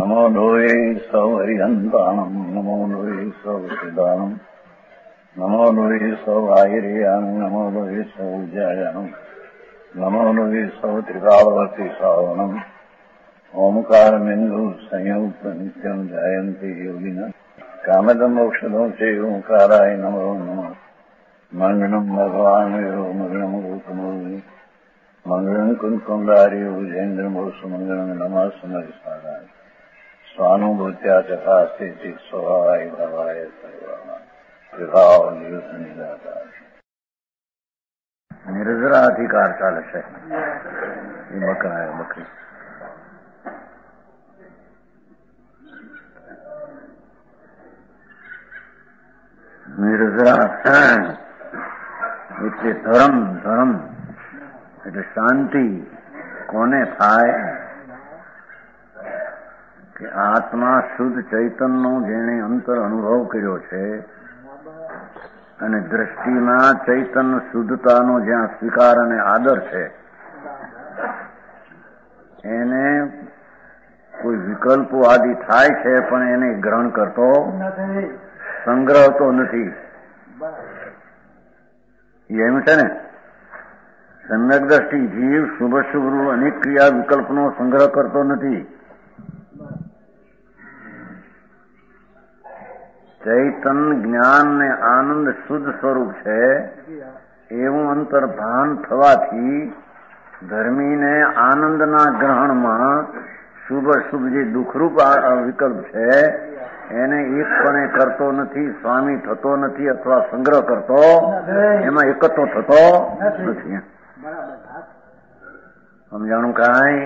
નમો લોહે સૌ હરિહંતાણમ નમો લોહે સૌ સિદાનમ નમો લોહે સૌ આયર્યાણમ નમો લોહે સૌ જયાણમ નમો લોહે સૌ ત્રિકાળવતી સાવણમ ઓમકાર બિંદુ સંયુક્ત નિત્યમ જયંતી યોગિના કામદમ ઔષધો છે ઓંકારાય નમો નમઃ મંગળમ ભગવાન મંગળમ ગૌતમોની મંગળમ કુંકુંડારી વિજેન્દ્રમોસુ મંગળમ નમઃ સમરિસારાય સ્વાનુભૂત્યા ચકાસ્તે સ્વભાવાય ભવાય સર્વભાવ નિદાતા નિર્જરાધિકાર ચાલે છે એ બકરાય બકરી નિર્જરા એટલે ધર્મ એટલે શાંતિ કોને થાય કે આત્મા શુદ્ધ ચૈતનનો જેણે અંતર અનુભવ કર્યો છે અને દ્રષ્ટિમાં ચૈતન્ય શુદ્ધતાનો જ્યાં સ્વીકાર અને આદર છે એને કોઈ વિકલ્પો આદિ થાય છે પણ એને ગ્રહણ કરતો સંગ્રહતો નથી. એમ છે ને સમ્યક દ્રષ્ટિ જીવ શુભ અનેક ક્રિયા વિકલ્પનો સંગ્રહ કરતો નથી. ચૈતન જ્ઞાન ને આનંદ શુદ્ધ સ્વરૂપ છે એવું અંતર્ભાન થવાથી ધર્મીને આનંદના ગ્રહણમાં શુભ જે દુઃખરૂપ વિકલ્પ છે એને એકપણે કરતો નથી, સ્વામી થતો નથી અથવા સંગ્રહ કરતો એમાં એકત્વ થતો નથી. સમજાણું કાંઈ?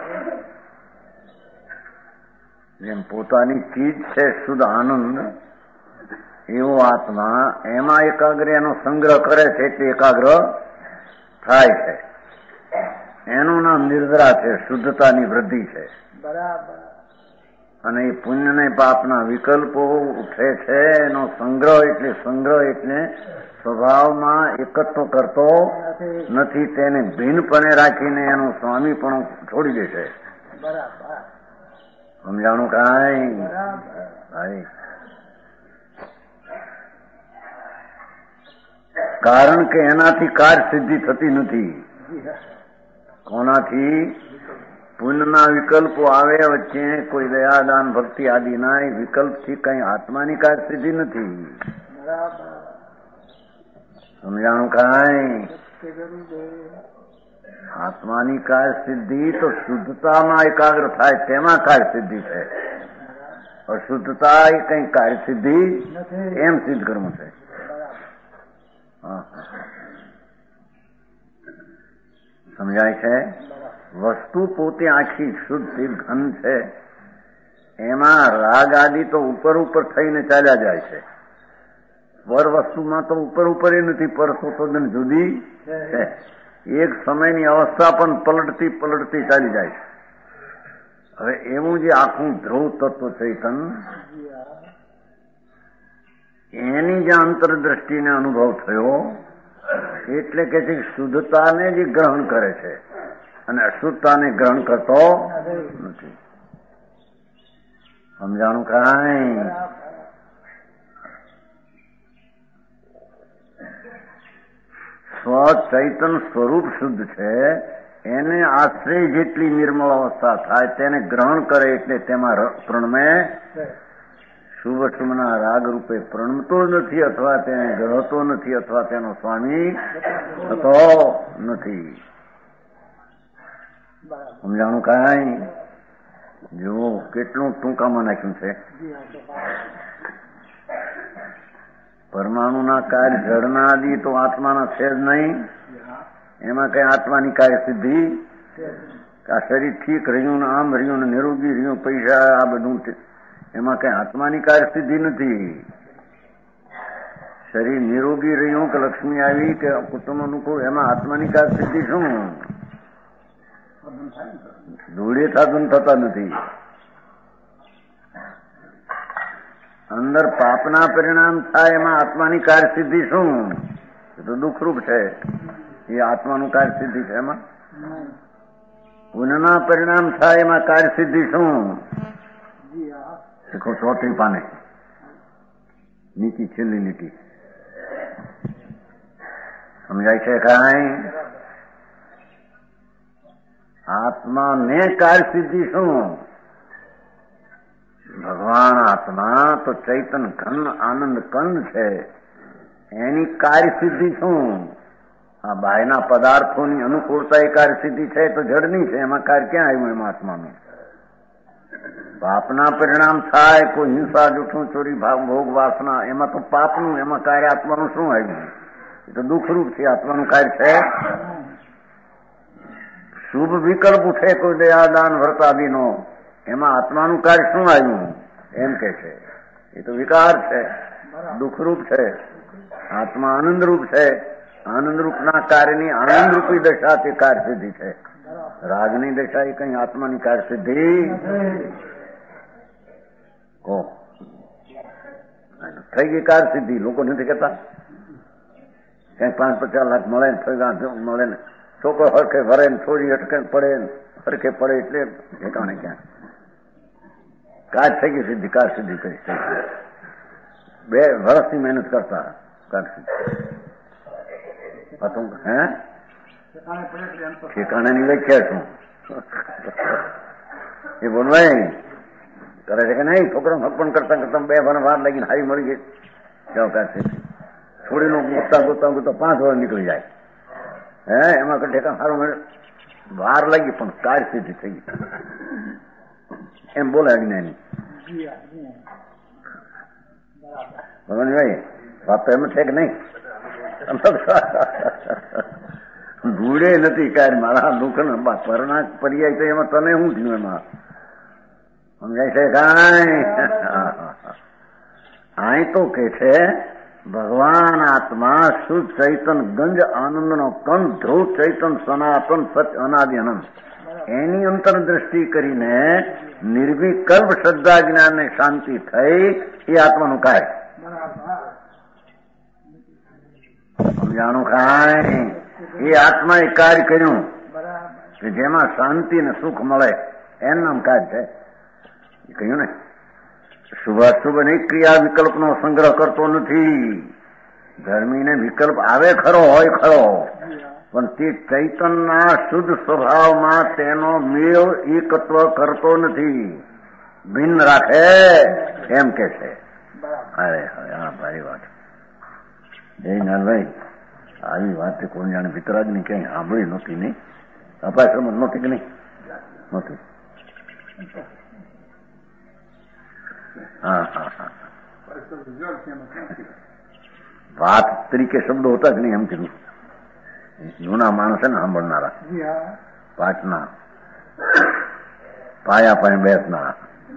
જેમ પોતાની ચીજ છે શુદ્ધ આનંદ એવો આત્મા એમાં એકાગ્ર એનો સંગ્રહ કરે છે એટલે એકાગ્ર થાય છે. એનું નામ નિર્જરા છે, શુદ્ધતાની વૃદ્ધિ છે. અને એ પુણ્ય ને પાપના વિકલ્પો ઉઠે છે એનો સંગ્રહ એટલે સ્વભાવમાં એકત્વ કરતો નથી. તેને ભિન્નપણે રાખીને એનું સ્વામી પણ છોડી દે છે. સમજાણું કાંઈ? કારણ કે એનાથી કાર્ય સિદ્ધિ થતી નથી. કોનાથી? પુણ્યના વિકલ્પો આવે વચ્ચે કોઈ દયાદાન ભક્તિ આદિના વિકલ્પથી કઈ આત્માની કાર્ય સિદ્ધિ નથી. સમજાણું કાંઈ? આત્માની કાર્ય સિદ્ધિ તો શુદ્ધતામાં એકાગ્ર થાય તેમાં કાર્ય સિદ્ધિ છે. અશુદ્ધતા એ કઈ કાર્ય સિદ્ધિ એમ સિદ્ધ કરવું છે. સમજાય છે? વસ્તુ પોતે આખી શુદ્ધ ઘન છે. એમાં રાગ આદિ તો ઉપર થઈને ચાલ્યા જાય છે. પર વસ્તુમાં તો ઉપર એ નથી, પર તદ્દન જુદી છે. એક સમયની અવસ્થા પણ પલટતી ચાલી જાય છે. હવે એવું જે આખું ધ્રુવ તત્વ ચૈતન એની જે અંતરદ્રષ્ટિને અનુભવ થયો એટલે કે શુદ્ધતાને જે ગ્રહણ કરે છે અને અશુદ્ધતાને ગ્રહણ કરતો નથી. સમજાણું કાંઈ? સ્વ ચૈતન સ્વરૂપ શુદ્ધ છે એને આશ્રય જેટલી નિર્મળ અવસ્થા થાય તેને ગ્રહણ કરે એટલે તેમાં પ્રણમે શુભના રાગ રૂપે પ્રણમતો નથી અથવા તેને ગ્રહતો નથી અથવા તેનો સ્વામી થતો નથી. સમજાણું કાંઈ? જો કેટલું ટૂંકામાં નાખ્યું છે. પરમાણુના કાર્ય જળના આદિ તો આત્માના છે જ નહીં. એમાં કઈ આત્માની કાર્ય સિદ્ધિ આ શરીર ઠીક રહ્યું ને આમ રહ્યું ને નિરોગી રહ્યું પૈસા આ બધું એમાં કઈ આત્માની કાર્ય સિદ્ધિ નથી. શરીર નિરોગી રહ્યું કે લક્ષ્મી આવી કે કુટુંબ અનુકૂળ એમાં આત્માની કાર્ય સિદ્ધિ શું? ધૂળે સાધન થતા નથી. અંદર પાપના પરિણામ થાય એમાં આત્માની કાર્ય સિદ્ધિ શું? એ તો દુઃખરૂપ છે. એ આત્માનું કાર્ય સિદ્ધિ છે. એમાં પુણ્યના પરિણામ થાય એમાં કાર્ય સિદ્ધિ શું? શીખો ચોથી પાને નીચી છેલ્લી લીટી સમજાય છે કાંઈ? આત્માને કાર્ય સિદ્ધિ શું? ભગવાન આત્મા તો ચૈતન ઘન આનંદ કંદ છે. એની કાર્ય સિદ્ધિ શું? આ બાયના પદાર્થોની અનુકૂળતા એ કાર્ય સિદ્ધિ છે તો જડની છે. એમાં કાર્ય ક્યાં આવ્યું? એમાં આત્માનું પાપના પરિણામ થાય. કોઈ હિંસા, જૂઠું, ચોરી, ભોગ, વાસના, એમાં તો પાપનું. એમાં કાર્ય આત્માનું શું આવ્યું? એ તો દુઃખરૂપ છે. આત્માનું કાર્ય છે. શુભ વિકલ્પ છે કોઈ દયાદાન વ્રતાદિનો, એમાં આત્માનું કાર્ય શું આવ્યું? એમ કે છે એ તો વિકાર છે, દુઃખરૂપ છે. આત્મા આનંદરૂપ છે. આનંદરૂપના કાર્યની આનંદરૂપી દશા તે કાર્ય સિદ્ધિ છે. રાગની દશા એ કઈ આત્માની કાર્ય સિદ્ધિ કહો થઈ ગઈ કાર્ય સિદ્ધિ. લોકો નથી કહેતા કઈ 5-50 લાખ મળે મળે ને છોકરો હરખે ભરે ને છોરી હટકે પડે હરખે પડે એટલે ઠેકાણે ક્યાં કાર્ય થઈ ગઈ સિદ્ધિ. કાર્ય સિદ્ધિ કરી 2 વર્ષની મહેનત કરતા કાર્ય સિદ્ધિ હે ઠેકાણે ની વ્યાખ્યા શું એ બોલવાય કરે છે કે નહીં? છોકરા હકપણ કરતા કરતા 2 વર્ષ વાર લાગીને હારી મળી ગઈ. જાઓ કાર્ય સિદ્ધિ. છોડીનું ગોતતા 5 વર્ષ નીકળી જાય. હે એમાં કઈ ઠેકાણ સારું મળે? વાર લાગી પણ કાર્ય સિદ્ધિ થઈ ગઈ એમ બોલે અજ્ઞાની. ભગવાનભાઈ વાત તો એમ છે કે નહીં? ભૂડે નથી કાર્ય મારા દુઃખ ને પરણા પર્યાય તો એમાં તને શું થયું? એમાં સમજાય છે કાંઈ? અહીં તો કે છે ભગવાન આત્મા શુદ્ધ ચૈતન ગંજ આનંદનો કંદ ધ્રુવ ચૈતન સનાતન સત્ય અનાદિ અનંત. એની અંતરદ્રષ્ટિ કરીને નિર્વિકલ્પ શ્રદ્ધા જ્ઞાન ને શાંતિ થઈ એ આત્માનું કાર્ય. સમજાણું કાંઈ? એ આત્માએ કાર્ય કર્યું કે જેમાં શાંતિ ને સુખ મળે એનું નામ કાર્ય છે. એ કહ્યું ને શુભાશુભની ક્રિયા વિકલ્પનો સંગ્રહ કરતો નથી. ધર્મીને વિકલ્પ આવે ખરો હોય ખરો, પણ તે ચૈતનના શુદ્ધ સ્વભાવમાં તેનો મેળ એકત્વ કરતો નથી, ભિન્ન રાખે એમ કે છે. અરે હા ભારી વાત. એ નાનભાઈ આવી વાત કોઈ જાણે વિતરાગની ક્યાંય સાંભળી નહોતી નહીં? અપાશ્રમ નહોતી કે નહીં? નહોતી. હા હા હા વાત તરીકે શબ્દો હતા જ નહીં એમ કીધું. જૂના માણસ છે ને સાંભળનારા, પાટના પાયા પાસે બેસનારા.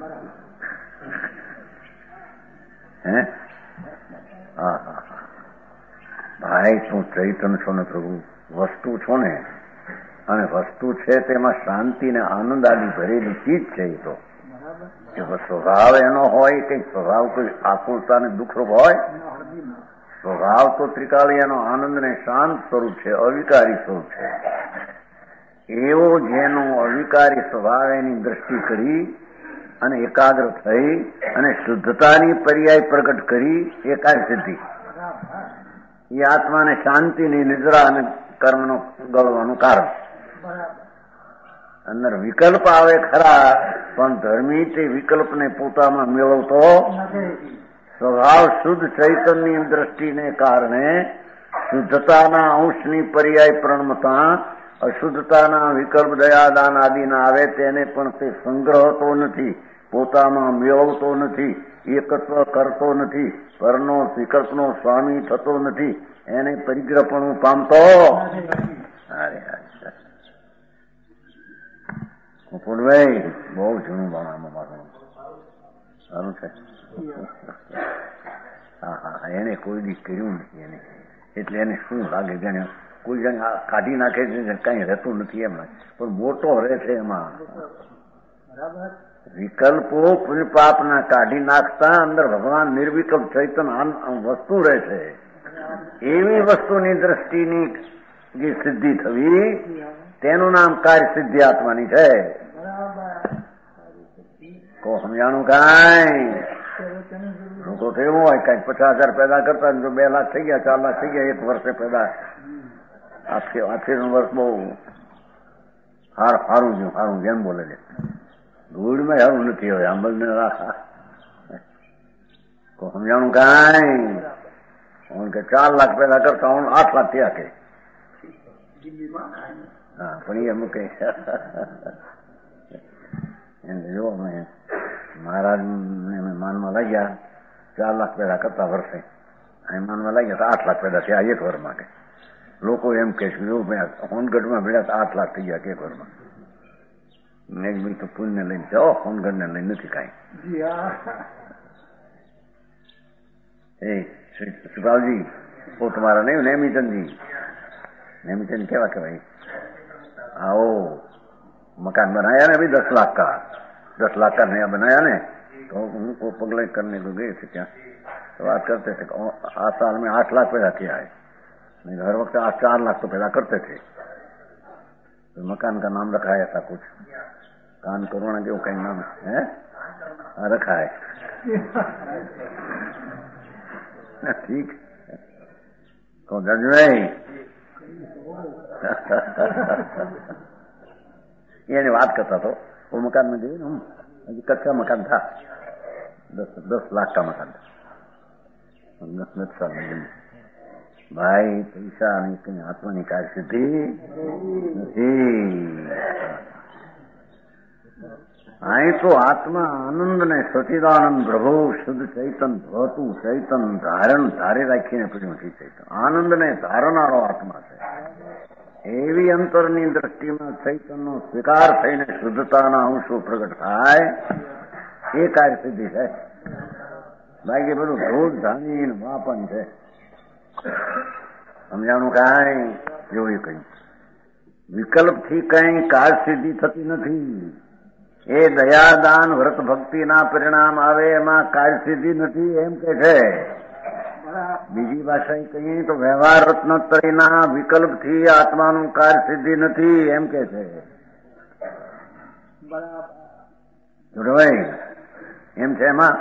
હે હા હા હા ભાઈ તું ચૈતન છો ને પ્રભુ, વસ્તુ છો ને, અને વસ્તુ છે તેમાં શાંતિ ને આનંદ આદિ ભરેલી ચીજ છે. એ તો સ્વભાવ એનો હોય કે સ્વભાવ કોઈ આકુલતા ને દુઃખરૂપ હોય? સ્વભાવ તો ત્રિકાળી એનો આનંદ ને શાંત સ્વરૂપ છે, અવિકારી સ્વરૂપ છે. એવો જેનો અવિકારી સ્વભાવ એની દ્રષ્ટિ કરી અને એકાગ્ર થઈ અને શુદ્ધતાની પર્યાય પ્રગટ કરી એ કાર્ય સિદ્ધિ. એ આત્માને શાંતિની નિદ્રા અને કર્મનો ગળવાનું કારણ. અંદર વિકલ્પ આવે ખરા, પણ ધર્મી તે વિકલ્પને પોતામાં મેળવતો સ્વભાવ શુદ્ધ ચૈતનની દ્રષ્ટિને કારણે શુદ્ધતાના અંશની પર્યાય પ્રણમતા અશુદ્ધતાના વિકલ્પ દયાદાન આદિના આવે તેને પણ તે સંગ્રહતો નથી, પોતામાં મેળવતો નથી, એકત્વ કરતો નથી, પરનો વિકલ્પનો સ્વામી થતો નથી, એને પરિગ્રહપણું પામતો. અરે પુલભાઈ બહુ જૂનું ભણામાં મારું સારું છે. હા હા એને કોઈ દી કર્યું નથી એને, એટલે એને શું લાગે જાણે કોઈ જાણે કાઢી નાખે છે કઈ રહેતું નથી એમ, પણ મોટો રહે છે એમાં. વિકલ્પો પુણ્ય પાપના કાઢી નાખતા અંદર ભગવાન નિર્વિકલ્પ ચૈતન વસ્તુ રહે છે. એવી વસ્તુની દ્રષ્ટિની જે સિદ્ધિ થવી તેનું નામ કાર્ય સિદ્ધિ આત્માની છે. કો સમજાણું કાંઈ લોકો તો એવું હોય કઈક 50,000 પેદા કરતા જો 2 લાખ થઈ ગયા 4 લાખ થઈ ગયા એક વર્ષે પેદા આખીનું વર્ષ બહુ સારું જેમ બોલે છે ધૂળમાં સારું નથી હવે આંબલને રાખા કો સમજાણું કાંઈ કે 4 લાખ પેદા કરતા 8 લાખ થયા કે હા પણ એ મૂકે જો અમે મહારાજ માનમાં લાગ્યા 4 લાખ પેદા કરતા વર્ષે માનમાં લાગ્યા તો 8 લાખ પેદા થયા એક વર્ષમાં કે લોકો એમ કે હોનગઢમાં ભેળ્યા 8 લાખ થઈ ગયા કે એક વર્ષમાં એક બી તો પુણ્ય લઈને જાઓ હોનગઢને લઈને નથી કાંઈ એ સુભાવજી वो तुम्हारा नहीं नेमीचंद जी नेमीचंद क्या भाई आओ मकान बनाया ने अभी 10 लाख का नया बनाया ने तो उनको पगले करने को गए थे क्या तो बात करते थे आज साल में 8 लाख पैदा किया है नहीं हर वक्त 4 लाख तो पैदा करते थे तो मकान का नाम रखा है ऐसा कुछ कान करुणा के वो कहीं नाम है रखा है ठीक तो जज भाई ये बात करता तो वो मकान में गए हम कच्चा मकान था 10 लाख का मकान था 10 साल में भाई पैसा नहीं कहीं आत्मा निकाल सिद्धि आई तो आत्मा आनंद ने सचिदानंद प्रभु शुद्ध चैतन भवतु चैतन धारे રાખીને પડ્યું છે ચૈતન આનંદ ને ધારનારો આત્મા છે એવી અંતરની દ્રષ્ટિમાં ચૈતનનો સ્વીકાર થઈને શુદ્ધતાના અંશો પ્રગટ થાય એ કાર્ય સિદ્ધિ છે બાકી બધું ધૂળ ધાણી વાપન છે સમજાણું કાંઈ જોયું કઈ વિકલ્પથી કઈ કાર્ય સિદ્ધિ થતી નથી એ દયાદાન વ્રત ભક્તિના પરિણામ આવે એમાં કાર્ય સિદ્ધિ નથી એમ કે છે બીજી ભાષા કહીએ તો વ્યવહાર રત્નત્રયના વિકલ્પથી આત્માનું કાર્ય સિદ્ધિ નથી એમ કે છે જોડવાય એમ છે એમાં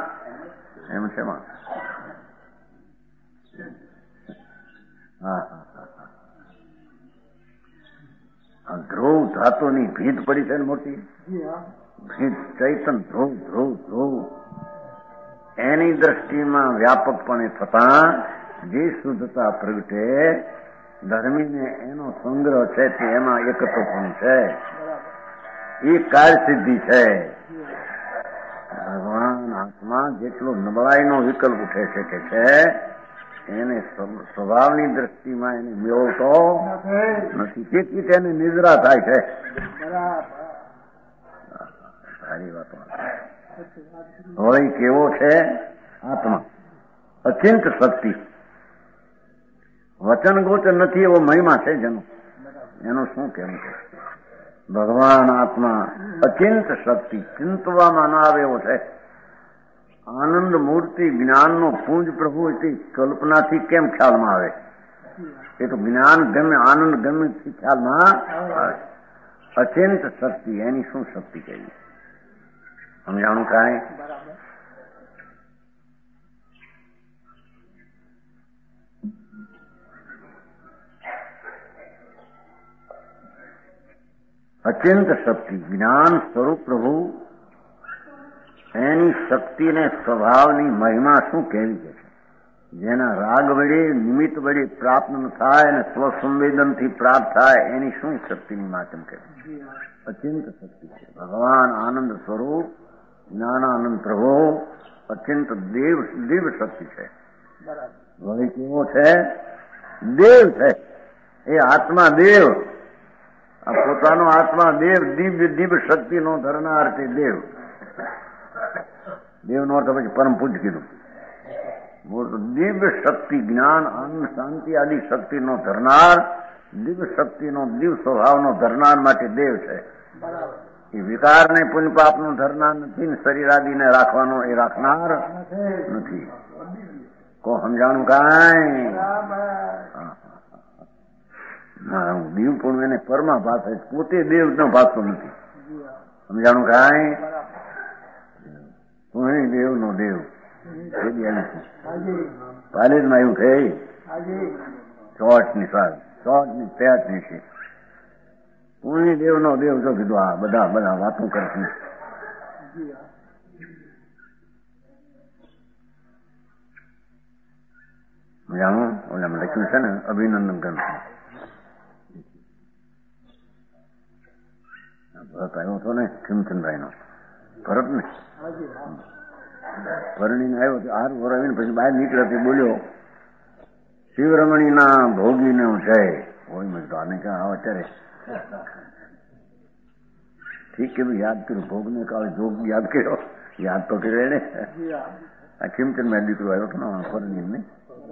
હા ધ્રુવ ધાતુની ભીત પડી છે ને મોટી ચૈતન ધ્રુવ એની દ્રષ્ટિમાં વ્યાપકપણે થતા જે શુદ્ધતા પ્રગટે ધર્મીને એનો સંગ્રહ છે તે એમાં એકત્વપણું છે એ કાર્ય સિદ્ધિ છે ભગવાન આત્મા જેટલો નબળાઈનો વિકલ્પ ઉઠે છે કે છે એને સ્વભાવની દ્રષ્ટિમાં એને મેળવતો નથી તેથી તેને નિદ્રા થાય છે સારી વાતો વળી કેવો છે આત્મા અચિંત શક્તિ વચન ગોચર નથી એવો મહિમા છે જેનો એનું શું કહેવું છે ભગવાન આત્મા અચિંત શક્તિ ચિંતવામાં ના આવે એવો છે આનંદ મૂર્તિ જ્ઞાનનો પુંજ પ્રભુ એથી કલ્પનાથી કેમ ખ્યાલમાં આવે એ તો જ્ઞાન ગમે આનંદ ગમે ખ્યાલમાં આવે અચિંત શક્તિ એની શું શક્તિ કહેવી સમજાણું કાંઈ અચિંત શક્તિ જ્ઞાન સ્વરૂપ પ્રભુ એની શક્તિને સ્વભાવની મહિમા શું કહેવી છે જેના રાગ વડે નિમિત્ત વડે પ્રાપ્ત ન થાય અને સ્વસંવેદનથી પ્રાપ્ત થાય એની શું શક્તિની માધ્યમ કહેવી અચિંત શક્તિ છે ભગવાન આનંદ સ્વરૂપ જ્ઞાનાનંદ પ્રભુ અચિંત દિવ્ય શક્તિ છે વળી કેવો છે દેવ છે એ આત્મા દેવ આ પોતાનો આત્મા દેવ દિવ્ય શક્તિનો ધરનાર છે દેવનો અર્થ પછી પરમ પૂજ કીધું દિવ્ય શક્તિ જ્ઞાન આનંદ શાંતિ આદિ શક્તિનો ધરનાર દિવ્ય શક્તિનો દિવ્ય સ્વભાવનો ધરનાર માટે દેવ છે એ વિકારને પુણ્ય પાપનો ધરનાર નથી ને શરીર આદિને રાખવાનો એ રાખનાર નથી કો સમજાણું કાંઈ દીવ પણ એને પરમાં ભાષે પોતે દેવ નો ભાષતો નથી સમજાણું કાંઈ તું દેવ નો દેવ પાલેજમાં એવું થઈ ચોટની સ્વાદ ચોટની પેટની છે. તું દેવ નો દેવ જો કીધું આ બધા વાતો કરશે. જાણું ઓલામાં લખ્યું છે ને અભિનંદન ગ્રંથ ભરત આવ્યો હતો ને ખીમચંદભાઈ નો ભરત ને પરણીને આવ્યો તો 8 વર્ષ આવીને પછી બહાર નીકળ્યો બોલ્યો શિવરમણીના ભોગીને હું જય હોય મેં તો આને ક્યાં આવે અત્યારે ઠીક કે ભાઈ યાદ કર્યું ભોગને કાલે જોગ યાદ કર્યો યાદ તો કર્યો એને આ ખીમચંદભાઈ દીકરો આવ્યો હતો ને પરણી ને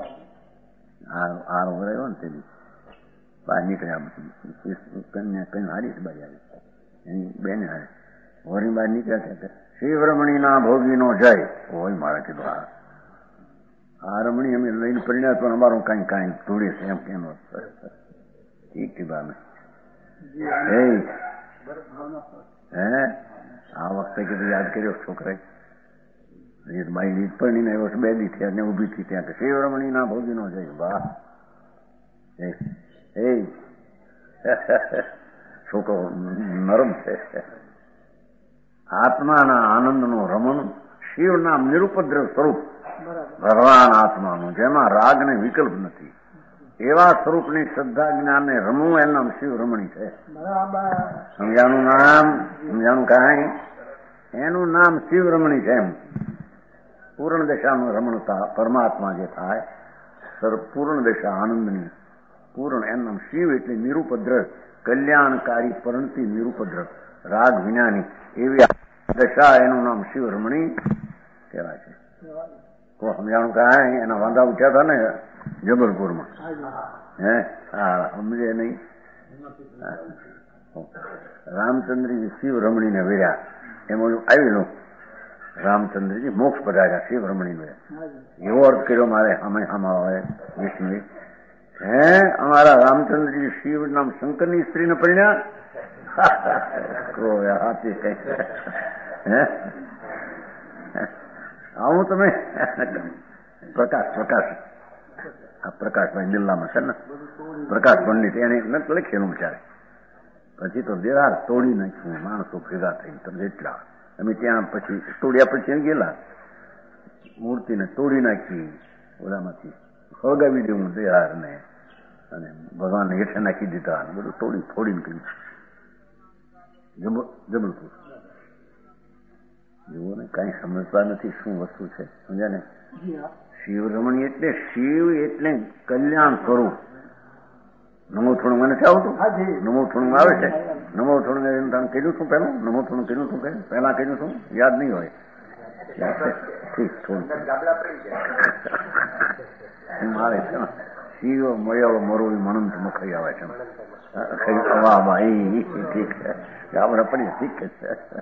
8 વર્ષ આવ્યો ને તેની બહાર નીકળ્યા કઈ હારી બારી આવી એની બેન હારે વળી બહાર નીકળ્યા છે શિવરમણીના ભોગીનો જય હોય મારે કીધું આ રમણી અમે લઈને પરિણ્યા તો અમારું કાંઈ તોડે છે એમ કેમ ઠીક કીધું અમે હે આ વખતે કીધું યાદ કર્યો છોકરાએ બાઈ રીત પરણીને આવ્યો છે 2 દી થયા ને ઉભી થઈ ત્યાં કે શિવરમણીના ભોગીનો જય વાહ છોકરો નરમ છે. આત્માના આનંદનું રમણ શિવના નિરુપદ્રવ સ્વરૂપ ભગવાન આત્માનું જેમાં રાગને વિકલ્પ નથી એવા સ્વરૂપની શ્રદ્ધા જ્ઞાનને રમવું એનું નામ શિવ રમણી છે. સમજાણું કાંઈ એનું નામ શિવ રમણી છે. એમ પૂર્ણ દશાનું રમણતા પરમાત્મા જે થાય પૂર્ણ દશા આનંદની પૂર્ણ એનું નામ શિવ એટલે નિરુપદ્રવ કલ્યાણકારી પરણતી નિરુપદ્રવ રાગ વિનાની એવી દશા એનું નામ શિવ રમણી કહેવાય છે. તો સમજાણું કાંઈ એના વાંધા ઉઠ્યા હતા ને જબલપુરમાં હે હા સમજે નહીં રામચંદ્રજી શિવ રમણીને વેર્યા એમાં આવેલું રામચંદ્રજી મોક્ષ પધાર્યા શિવ રમણીને એવો અર્થ કર્યો મારે આમાં હોય વિષ્ણુ હે અમારા રામચંદ્રજી શિવ નામ શંકરની સ્ત્રીને પરિણ્યા હાથી કઈ હે આવું તમે પ્રકાશ આ પ્રકાશભાઈ જિલ્લામાં છે ને પ્રકાશ પંડિત એને લખેલું બિચારે પછી તો દેરાર તોડી નાખ્યું માણસો ભેગા થઈને તમે એટલા અમે ત્યાં પછી તોડ્યા પછી ગયેલા મૂર્તિને તોડી નાખી ઓલામાંથી હળગાવી દેવું દેરારને અને ભગવાનને હેઠે નાખી દીધા બધું તોડીને કર્યું જબલપુર એવું ને કઈ સમજતા નથી શું વસ્તુ છે સમજ્યા ને. શિવ રમણી એટલે શિવ એટલે કલ્યાણ સ્વરૂપ. નમો થોડું મને છે આવતું નમો થોડું આવે છે નમો થોડું કર્યું છું પેલું નમો થોડું કર્યું છું પહેલા કર્યું છું યાદ નહીં હોય ઠીક થોડું આવે છે શિવ મયળ મરોઈ મનંત મુખઈ આવે છે વાહ ભાઈ ઠીક છે આપણે પડી ઠીક છે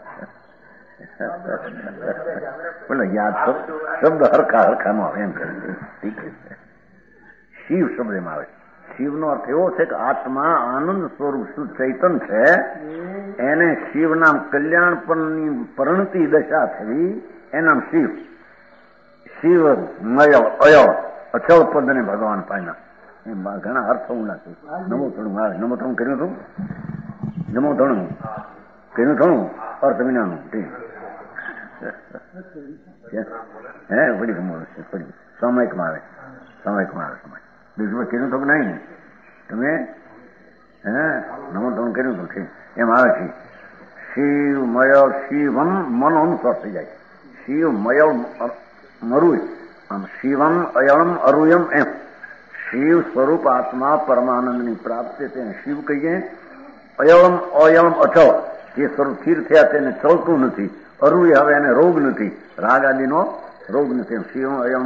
બોલો યાદ શબ્દ હરખા નો આવે એમ કરે ઠીક છે. શિવ શબ્દ એમાં આવે શિવનો અર્થ એવો છે કે આત્મા આનંદ સ્વરૂપ શુદ્ધ ચૈતન છે એને શિવ નામ કલ્યાણ પરની પરણતી દશા થઈ એનામ શિવ શિવ મયળ અયળ અચળ પદને ભગવાન પામ્યા એમ ઘણા અર્થ ઊંડા છે. નમો થોડું આવે નમો થોડું કર્યું હતું નમો થોડું કર્યું થોડું અર્થ વિનાનું હે વળી પડી સામયિકમાં આવે બીજું કર્યું તો નહીં તમે હે નમો થોડું કર્યું હતું ઠીક એમ આવે છે. શિવ મયળ શિવમ મન અનુસાર થઈ જાય શિવ મયળ મરુય આમ શિવમ અયળમ અરુયમ એમ શિવ સ્વરૂપ આત્મા પરમાનંદની પ્રાપ્તિ તેને શિવ કહીએ. અયળમ અયળમ અચળ જે સ્વરૂપ સ્થિર થયા તેને ચલતું નથી. અરુય હવે એને રોગ નથી રાગ આદિનો રોગ નથી. શિવ અયમ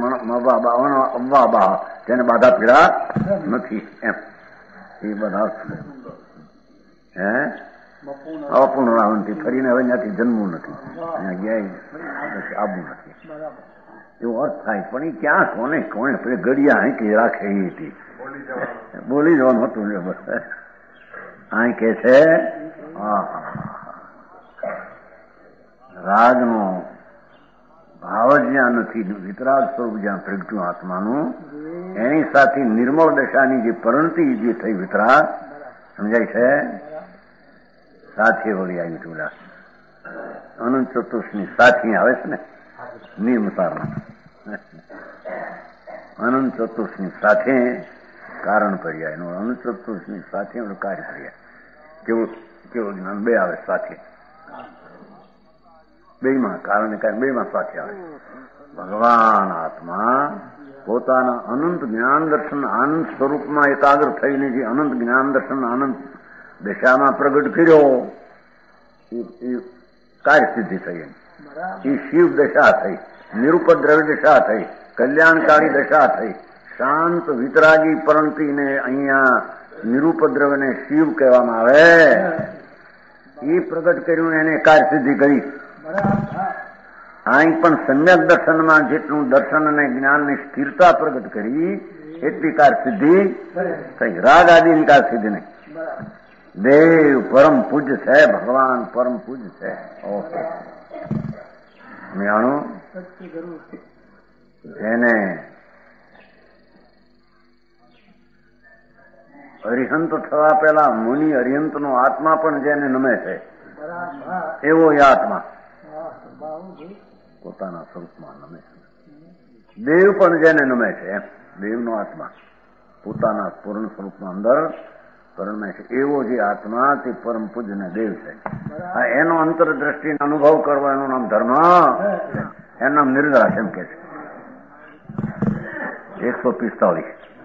અરુય તેને બાધા પીડા નથી એમ એ બધા હે અપુનરાવંતી ફરીને હવે ત્યાંથી જન્મવું નથી આવવું નથી એવો અર્થ થાય. પણ એ ક્યાં કોને પેલી ગડિયા આંકી રાખે એ હતી બોલી જવાનું હતું અહીં કે છે રાગનો જ્યાં નથી, વિતરાગ સ્વરૂપ જ્યાં પ્રગટ્યું આત્માનું, એની સાથે નિર્મળ દશાની જે પરંતિ જે થઈ વિતરાગ, સમજાય છે? સાથે વળી આવી તુલા અનંત ચતુર્થની સાથી આવે છે ને નિર્મતારમાં, અનંત ચતુર્થની સાથે કારણ પર્યાય એનું અનંત ચતુર્થની સાથે કાર્ય પર્યાય કેવું કેવું જ્ઞાન બે આવે સાથે, બેમાં કારણ કારણ બેમાં સાથે આવે. ભગવાન આત્મા પોતાના અનંત જ્ઞાન દર્શન આનંદ સ્વરૂપમાં એકાગ્ર થઈને જે અનંત જ્ઞાન દર્શન આનંદ દશામાં પ્રગટ કર્યો એ કાર્ય સિદ્ધિ થઈ, એ શિવ દશા થઈ, નિરુપદ્રવ દશા થઈ, કલ્યાણકારી દશા થઈ. શાંત વિતરાગી પરંતીને અહીંયા નિરુપદ્રવને શિવ કહેવામાં આવે, એ પ્રગટ કર્યું એને કાર્ય સિદ્ધિ કરી. અહીં પણ સમ્યક દર્શનમાં જેટલું દર્શન અને જ્ઞાનની સ્થિરતા પ્રગટ કરી એટલી કાર્ય સિદ્ધિ થઈ, રાગ આદિની કાર્ય સિદ્ધિ નહીં. દેવ પરમ પૂજ્ય છે, ભગવાન પરમ પૂજ્ય છે. ઓકે જાણો જેને અરિહંત થવા પહેલા મુનિ અરિહંત નો આત્મા પણ જેને નમે છે એવો એ આત્મા પોતાના સ્વરૂપમાં નમે છે. દેવ પણ જેને નમે છે એમ દેવનો આત્મા પોતાના પૂર્ણ સ્વરૂપમાં અંદર પરમે છે એવો જે આત્મા તે પરમ પૂજ્ય ને દેવ છે. એનો અંતરદ્રષ્ટિનો અનુભવ કરવો એનું નામ ધર્મ, એનું નામ નિર્ધાર એમ કે છે. 145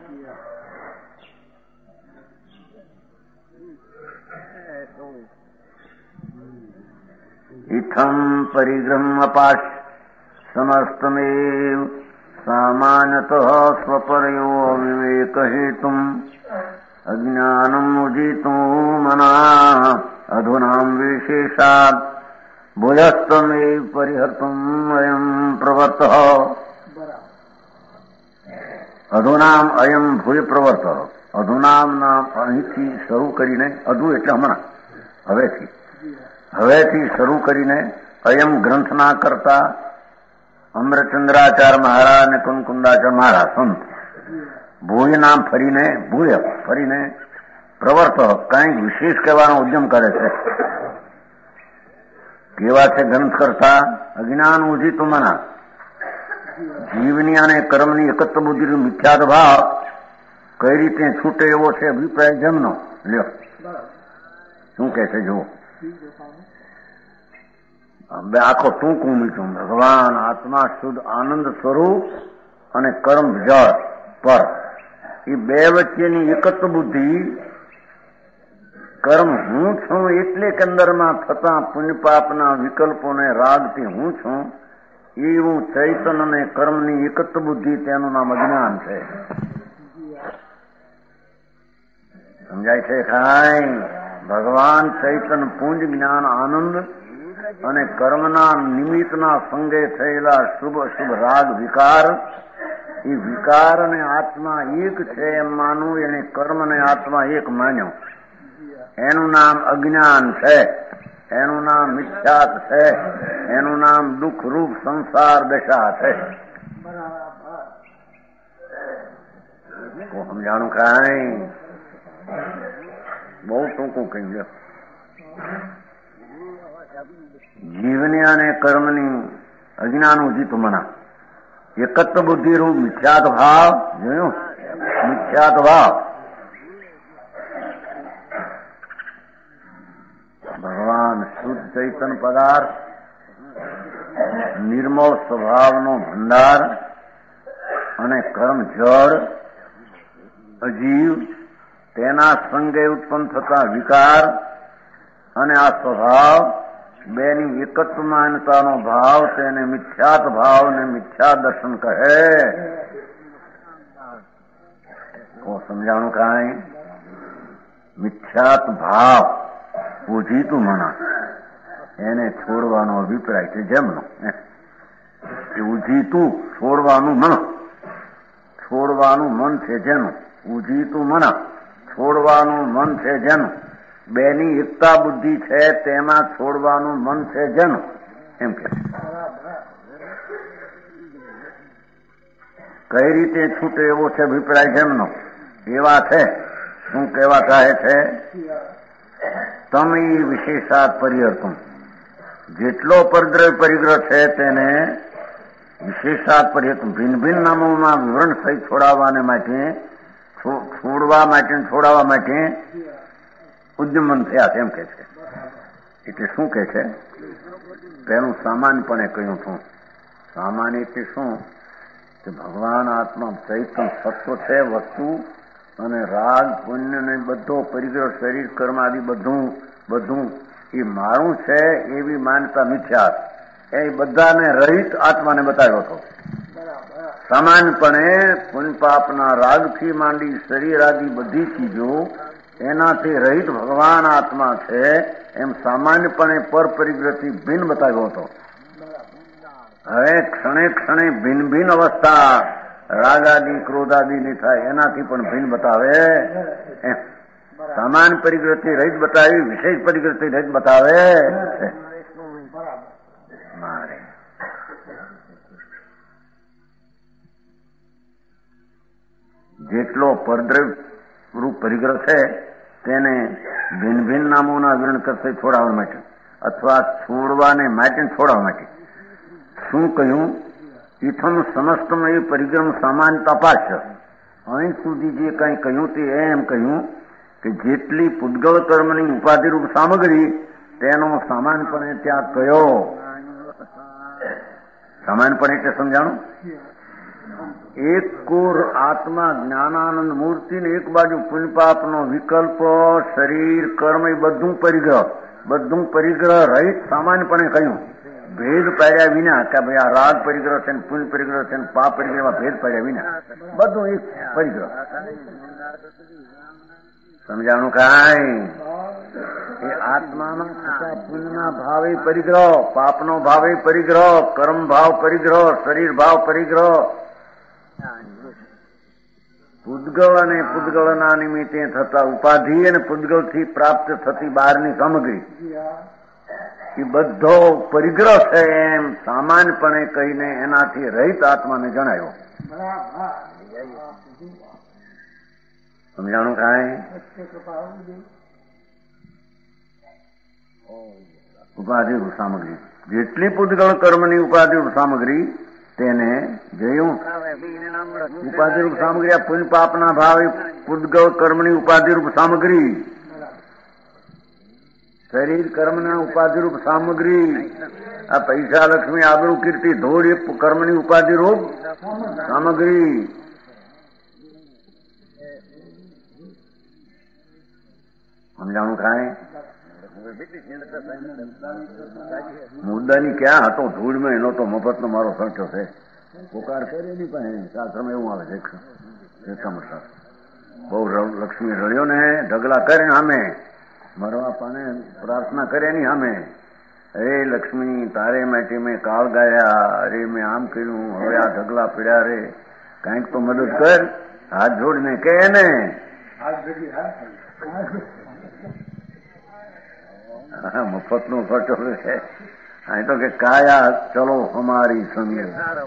इत्थं परिग्रह्मपाश समस्तमेव सामान्यतः स्वपर्यो विवेकहेतुम् अज्ञानम् उदितुं मनाः अधुनां विशेषात् भूयस्तमेव परिहर्तुम् अयं प्रवर्तः. અધુનામ અયમ ભૂય પ્રવર્ત. અધુનામ નામ અહીંથી શરૂ કરીને, અધુ એટલે હમણાં, હવેથી શરૂ કરીને અયમ ગ્રંથના કરતા અમરચંદ્રાચાર્ય મહારાજ અને કુંકુંદાચાર્ય મહારાજ સંત ભૂય નામ ફરીને પ્રવર્ત કંઈક વિશેષ કહેવાનો ઉદ્યમ કરે છે. કેવા છે ગ્રંથ કરતા? અજ્ઞાન ઉજીતું મના, જીવની અને કર્મની એકત્ર બુદ્ધિ મિથ્યાદ ભાવ કઈ રીતે છૂટે એવો છે અભિપ્રાય જમનો. લ્યો શું કે છે જુઓ, આખો ટૂંકું મીઠું. ભગવાન આત્મા શુદ્ધ આનંદ સ્વરૂપ અને કર્મ જળ પર, એ બે વચ્ચેની એકત્ર બુદ્ધિ, કર્મ હું છું એટલે કે અંદરમાં થતા પુણ્ય પાપના વિકલ્પોને રાગથી હું છું એવું ચૈતન અને કર્મની એકત્ર બુદ્ધિ, તેનું નામ અજ્ઞાન છે. સમજાય છે? ખાય ભગવાન ચૈતન પુંજ જ્ઞાન આનંદ અને કર્મના નિમિત્તના સંગે થયેલા શુભ અશુભ રાગ વિકાર, એ વિકાર અને આત્મા એક છે એમ માનવું, એને કર્મ અને આત્મા એક માન્યો, એનું નામ અજ્ઞાન છે, એનું નામ મિથ્યાત છે, એનું નામ દુઃખ રૂપ સંસાર દશા છે. સમજાણું? કાંઈ બહુ ટૂંકું કહી લો. જીવની અને કર્મની અજ્ઞાન ઉદિત મના એકત્ર બુદ્ધિ રૂપ મિથ્યાત ભાવ, જોયું? મિથ્યાત ભાવ ભગવાન શુદ્ધ ચૈતન પદાર્થ, નિર્મળ સ્વભાવનો ભંડાર અને કર્મ જળ અજીવ, તેના સંગે ઉત્પન્ન થતા વિકાર અને આ સ્વભાવ બેની એકત્વ માન્યતાનો ભાવ, તેને મિથ્યાત ભાવ ને મિથ્યા દર્શન કહે. સમજાણું? કાંઈ મિથ્યાત ભાવ ઉજીતું મના, એને છોડવાનો અભિપ્રાય છે જેમનો. ઉજીતું છોડવાનું મન છે જેનું, ઉજીતું મના છોડવાનું મન છે જેનું, બેની એકતા બુદ્ધિ છે તેમાં છોડવાનું મન છે જેનું, એમ કે કઈ રીતે છૂટે એવો છે અભિપ્રાય જેમનો એવા છે. શું કહેવા કહે છે? તમ વિશેષાત પરિહર્તું. જેટલો પરદ્રવ્ય પરિગ્રહ છે તેને વિશેષાત પરિહર્તું ભિન્ન ભિન્ન નામોમાં વિવરણ સહિત છોડાવવા માટે ઉદ્યમન થયા છે એમ કે છે. એટલે શું કે છે? પેલું સામાન્યપણે કહ્યું છું. સામાન્ય એટલે શું કે ભગવાન આત્મા ચૈતન્ય સત્વ છે વસ્તુ, અને રાગ પુણ્ય ને બધો પરિગ્રહ શરીર કર્મ આદિ બધું એ મારું છે એવી માન્યતા મિથ્યા એ બધાને રહિત આત્માને બતાવ્યો હતો. સામાન્યપણે પુણ્ય પાપના રાગથી માંડી શરીર આદિ બધી ચીજો એનાથી રહિત ભગવાન આત્મા છે એમ સામાન્યપણે પર પરિગ્રહથી ભિન્ન બતાવ્યો હતો. હવે ક્ષણે ક્ષણે ભિન્ન ભિન્ન અવસ્થા રાગાદિ ક્રોધાદિની થાય એનાથી પણ ભિન્ન બતાવે. સામાન્ય પરિગ્રહથી રહિત બતાવી, વિશેષ પરિગ્રહથી રહિત બતાવે. મારે જેટલો પરદ્રવ્ય રૂપ પરિગ્રહ છે તેને ભિન્ન ભિન્ન નામોના વિવરણ કરશે છોડાવવા માટે અથવા છોડવાને માટે છોડાવવા માટે. શું કહ્યું? ઇથમ સમસ્તમ એ પરિગ્રહ સામાન્યતા પાછ. અહીં સુધી જે કંઈ કહ્યું તે એમ કહ્યું કે જેટલી પૂતગલ કર્મની ઉપાધિરૂપ સામગ્રી તેનો સામાન્યપણે ત્યાગ કયો. સામાન્યપણે એટલે સમજાણું. એક કોર આત્મા જ્ઞાનાનંદ મૂર્તિ ને એક બાજુ પુણ્યપાપનો વિકલ્પ શરીર કર્મ એ બધું પરિગ્રહ રહિત સામાન્યપણે કહ્યું. ભેદ પાડ્યા વિના કે ભાઈ આ રાગ પરિગ્રહ છે ને પુણ્ય પરિગ્રહ છે ને પાપ પરિગ્રહમાં ભેદ પાડ્યા વિના બધું એક પરિગ્રહ. સમજાણું કાંઈ? એ આત્મામાં થતા પુણ્યના ભાવે પરિગ્રહ, પાપનો ભાવે પરિગ્રહ, કર્મ ભાવ પરિગ્રહ, શરીર ભાવ પરિગ્રહ, પૂતગળ અને પૂતગળના નિમિત્તે થતા ઉપાધિ અને પૂતગળથી પ્રાપ્ત થતી બહારની સામગ્રી એ બધો પરિગ્રહ છે એમ સામાન્યપણે કહીને એનાથી રહિત આત્માને જણાયો. સમજાણું કાંઈ? ઉપાધિરૂપ સામગ્રી જેટલી પૂતગળ કર્મની ઉપાધિરૂપ સામગ્રી તેને જોયું. ઉપાધિરૂપ સામગ્રી આ પુણ્ય પાપના ભાવે પૂતગળ કર્મની ઉપાધિરૂપ સામગ્રી, શરીર કર્મના ઉપાધિરૂપ સામગ્રી, આ પૈસા લક્ષ્મી આબરૂ કીર્તિ ધોળ એ કર્મની ઉપાધિરૂપ સામગ્રી. સમજાણું કાંઈ? મુદ્દાની ક્યાં હતો? ધૂળમાં એનો તો મફતનો મારો ખર્ચો છે. પોકાર કરે નહીં પણ શાસ્ત્રમાં એવું આવે છે બહુ લક્ષ્મી રળ્યો ને ઢગલા કરે ને સામે મરવા પાને પ્રાર્થના કરે ની સામે, અરે લક્ષ્મી તારે માટે મેં કાળ ગાયા, અરે મેં આમ કર્યું, હવે આ ઢગલા પીડ્યા રે, કાંઈક તો મદદ કર. હાથ જોડીને કે ને મફત નો ખર્ચો છે. અહીં તો કે કાયા ચલો અમારી સંગે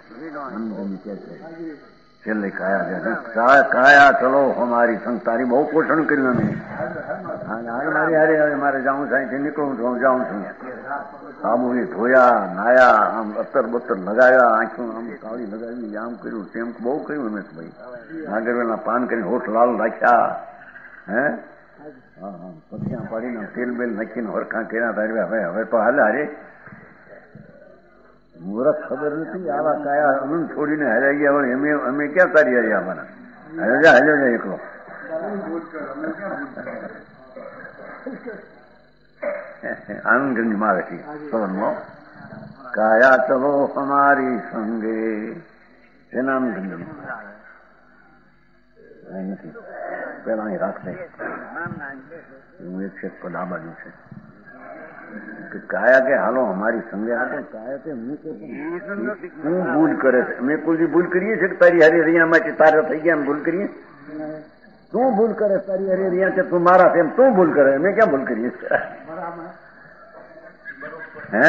છેલ્લે કાયા ચલો અમારી સંગ. તારી બહુ પોષણ કર્યું અમે. મારી હારે હવે મારે જાઉં છું, અહીંથી નીકળું છું, જાઉં છું. સાબુ ધોયા, નાયા, આમ અત્તર બત્તર લગાવ્યા, આંખું આમ કાળી લગાવી, આમ કર્યું તેમ બહુ કર્યું અમે ભાઈ. નાગરવેલના પાન કરીને હોઠ લાલ રાખ્યા, હે પથિયા પાડીને તેલ બેલ નાખીને હરખા કર્યા. તારી હવે તો હાલે હારે મુહૂર્ત ખબર નથી. આવા કાયા અનંત છોડીને હાલ્યા ગયા વળે અમે ક્યાં તારી હારી આવવાના? હાલ્યો જાય એકલો. આનંદગંજ મારે છે સવનમાં કાયા ચલો અમારી સંગે. એના આનંદગંજ નથી પેલા અહીં રાખશે. હું એક છે પદ આ બાજુ છે કે કાયા કે હાલો અમારી સંગે. કાયા કે હું ભૂલ કરે છે? મેં કોઈ ભૂલ કરીએ છે કે તારી હારી રહ્યા માટે તારે થઈ ગયા ભૂલ કરીએ? તું ભૂલ કરે તારી હારી રહ્યા છે, તું મારા તેમ તું ભૂલ કરે, મેં ક્યાં ભૂલ કરીએ? હે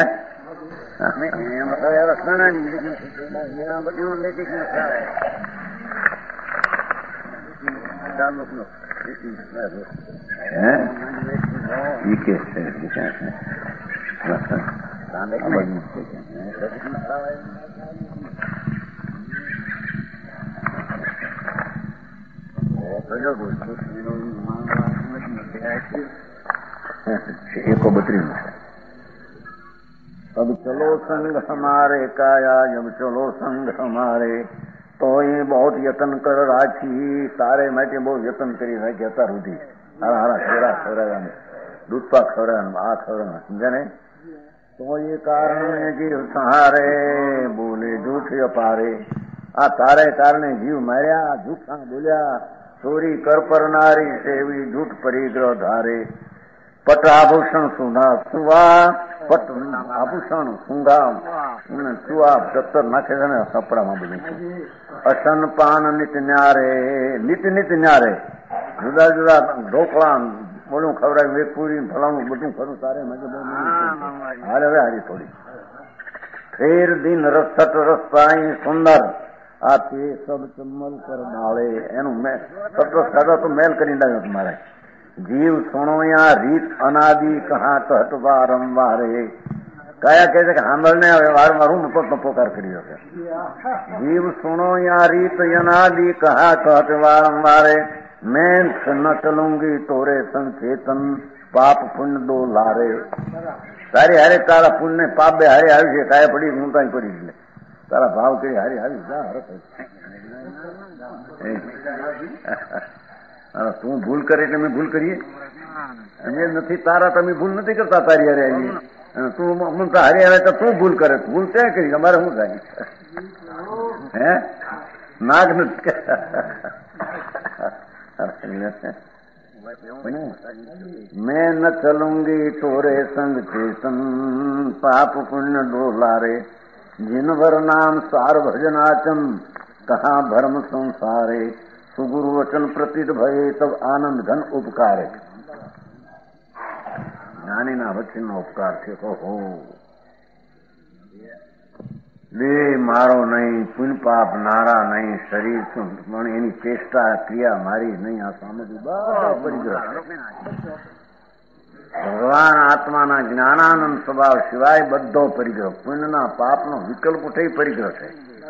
अब चलो संग हमारे काया जब चलो संग हमारे तो ये बहुत यत्न कर राखी तारे માટે બહુ યત્ન કરી રાખ્યા હતા સુધી હારા હારા ખોરા ખવડાવ્યા દૂધપા ખવડાવ્યા આ ખવડાવ્યા સમજ્યા ને તો એ કારણે જીવ સહારે બોલે જૂઠ અપારે આ તારે કારણે જીવ માર્યા જૂઠા બોલ્યા ચોરી કર પરનારી સેવી જૂઠ પરિગ્રહ ધારે પટ આભૂષણ સુધા સુવા પટ આભૂષણ સુંગા સુવા સત્તર નાખે છે ને કપડામાં બધું અસન પાન નિત ન્યારે નિત નિત ન્યારે જુદા જુદા ઢોકળા બોલું ખવડાવ્યું વેપુરી ફલાણું બધું ખરું તારે હારે હવે હારી થોડી ફેર દિન રસટ રસ્તાઈ સુંદર આ તે સબ ચમલ કર ડાળે એનું મેં સતત ખાધા તો મેલ કરી ડાળ્યો તમારે જીવ સુણોયા રીત અનાદિ કહા કહટ વારંવારે કયા કહે છે કે સાંભળને હવે વારંવાર હું પોકાર કર્યો છે જીવ સુણોયા રીત અનાદિ કહા કહટ વારંવારે મેં ન ચલુંગી તોરે સંચેતન પાપ પુણ્ય દો લારે તારી હારે તારા પુણ્ય પાપ બે હારે આવી છે કાયા પડી હું કાંઈ પડી એટલે તારા ભાવ કરી હારી આવી તું ભૂલ કરે એટલે અમે ભૂલ કરીએ અમે નથી તારા તમે ભૂલ નથી કરતા તારી હારે આવીએ તું હારે આવે તો તું ભૂલ કરે ભૂલ ક્યાં કરી અમારે શું થાય હે નાગ નથી मैं न चलूंगी तोरे संग चेतन पाप पुण्य डोलारे जिनवर नाम सार भजनाचम कहा भरम संसारे सुगुरु वचन प्रतीत भये तब आनंद घन उपकारे ज्ञानी ना वचन उपकार थे हो બે મારો નહીં પુન પાપ નારા નહીં શરીર પણ એની ચેષ્ટા ક્રિયા મારી નહીં આ સામગ્રી પરિગ્રહ ભગવાન આત્માના જ્ઞાનાનંદ સ્વભાવ સિવાય બધો પરિગ્રહ પુણ્યના પાપનો વિકલ્પ ઉઠે પરિગ્રહ છે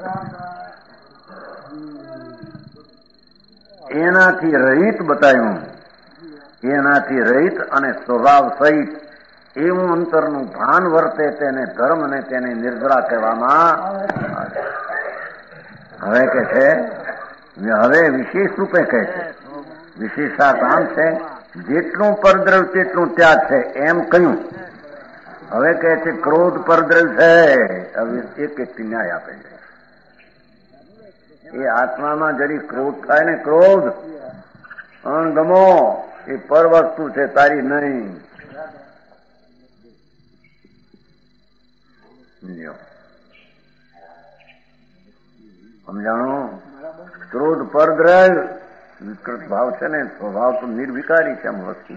એનાથી રહિત બતાવ્યું એનાથી રહિત અને સ્વભાવ સહિત એવું અંતરનું ભાન વર્તે તેને ધર્મ ને તેને નિર્જરા કહેવામાં હવે કે છે હવે વિશેષ રૂપે કહે છે વિશેષાત આમ છે જેટલું પરદ્રવ તેટલું ત્યાગ છે એમ કહ્યું હવે કહે છે ક્રોધ પરદ્રવ છે હવે એક એક ન્યાય આપે છે એ આત્મામાં જરી ક્રોધ થાય ને ક્રોધ ગમો એ પર વસ્તુ છે તારી નહીં સમજાણો ક્રોધ પરદ્રવ વિકૃત ભાવ છે ને સ્વભાવ તો નિર્વિકારી છે આમ વસ્તુ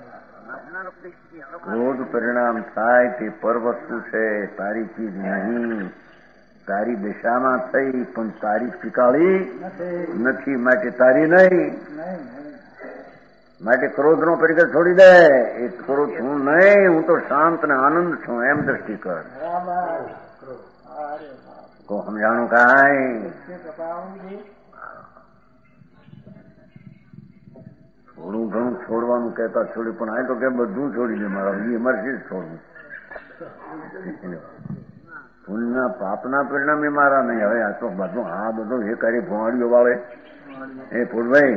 ક્રોધ પરિણામ થાય તે પર વસ્તુ છે તારી ચીજ નહીં તારી દિશામાં થઈ પણ તારી સ્વીકારી નથી માટે તારી નહીં માટે ક્રોધ નો પરિગ્રહ છોડી દે એ ક્રોધ હું નહીં હું તો શાંત ને આનંદ છું એમ દ્રષ્ટિ કર કો સમજાણું કાંઈ થોડું ઘણું છોડવાનું કહેતા છોડ્યું પણ આ તો કે બધું છોડી દે મારા એ અમારે શી છોડવું પુણ્યના પાપના પરિણામે મારા નહીં હવે આ તો બધું આ બધું એ કરી ભોવાડીઓ વાળે એ ફૂલભાઈ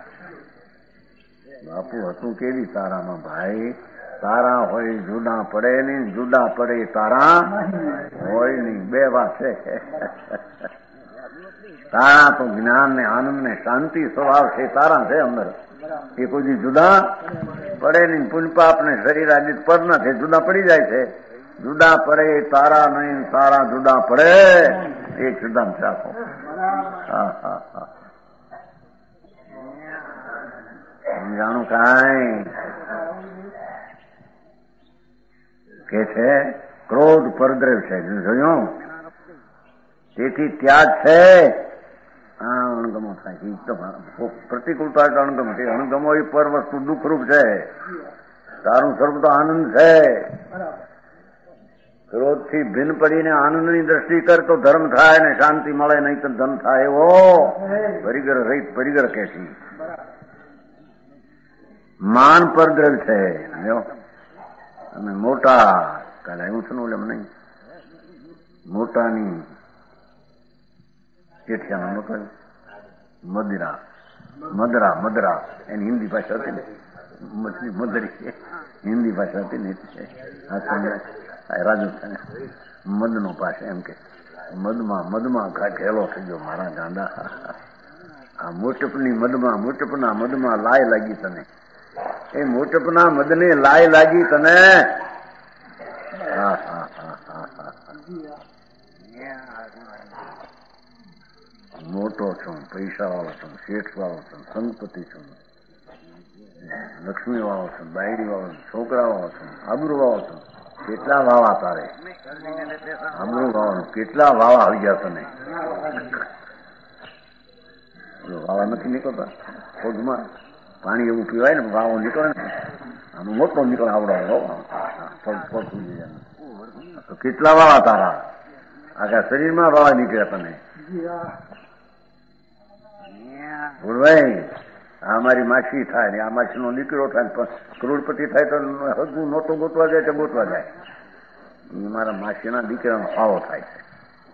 બાપુ હતું કેવી તારામાં ભાઈ તારા હોય જુદા પડે નહીં જુદા પડે તારા હોય નહીં બે વાત છે તારા તો જ્ઞાન ને આનંદ ને શાંતિ સ્વભાવ છે તારા છે અંદર એ કોઈ જુદા પડે નહીં પુણ્યપાપ ને શરીર આદિ પર નથી જુદા પડી જાય છે જુદા પડે તારા નહીં તારા જુદા પડે એ જુદા ચાખો હા હા હા સમજાણું કાંઈ કે છે ક્રોધ પરદ્રવ છે જોયું તેથી ત્યાગ છે આ અણગમો થાય છે. પ્રતિકૂળતા એટલે અણગમ છે. અણગમો એ પર વસ્તુ દુઃખરૂપ છે. તારું સ્વરૂપ તો આનંદ છે. ક્રોધથી ભિન્ન પડીને આનંદની દ્રષ્ટિ કર તો ધર્મ થાય ને શાંતિ મળે, નહીં તો ધન થાય. એવો પરિગ્રહ રહિત પરિગ્રહ કે છે. માન પરદ્રવ છે. અને મોટા કાલે એવું છે ને ઓલે નહીં મોટાની કેઠિયામાં મોટા મદરા એની હિન્દી ભાષા હતી ને, મદરી હિન્દી ભાષા હતી ને, રાજસ્થાન મદનો પાસે એમ કે મદમાં ઘેલો થઈ ગયો મારા ગાંડા. આ મોટપના મદમાં લાય લાગી તને. એ મોટપના મદને લાય લાગી તને. મોટો છું, પૈસા વાળો છું, શેઠ વાળો છું, સંપત્તિ છું, લક્ષ્મી વાળો છું, બાયડી વાળો છું, છોકરા વાળો છું, આબરૂ વાળો છું. કેટલા વાવા તારે આબરૂ વાળવાનું? કેટલા વાવા આવી ગયા તને? વાવા નથી નીકળતા પગમાં પાણી એવું પીવાય ને, વાવો નીકળે ને, આનો મોટો નીકળે આવડો પગ સુધી જાય. તો કેટલા વાવા તારા? આખા શરીરમાં વાવા નીકળ્યા તને. ભાઈ આ મારી માછી થાય ને, આ માછી નો દીકરો થાય, કરોડપતિ થાય તો હજુ નોટો ગોતવા જાય તો ગોતવા જાય. એ મારા માસીના દીકરાનો ફાવો થાય છે.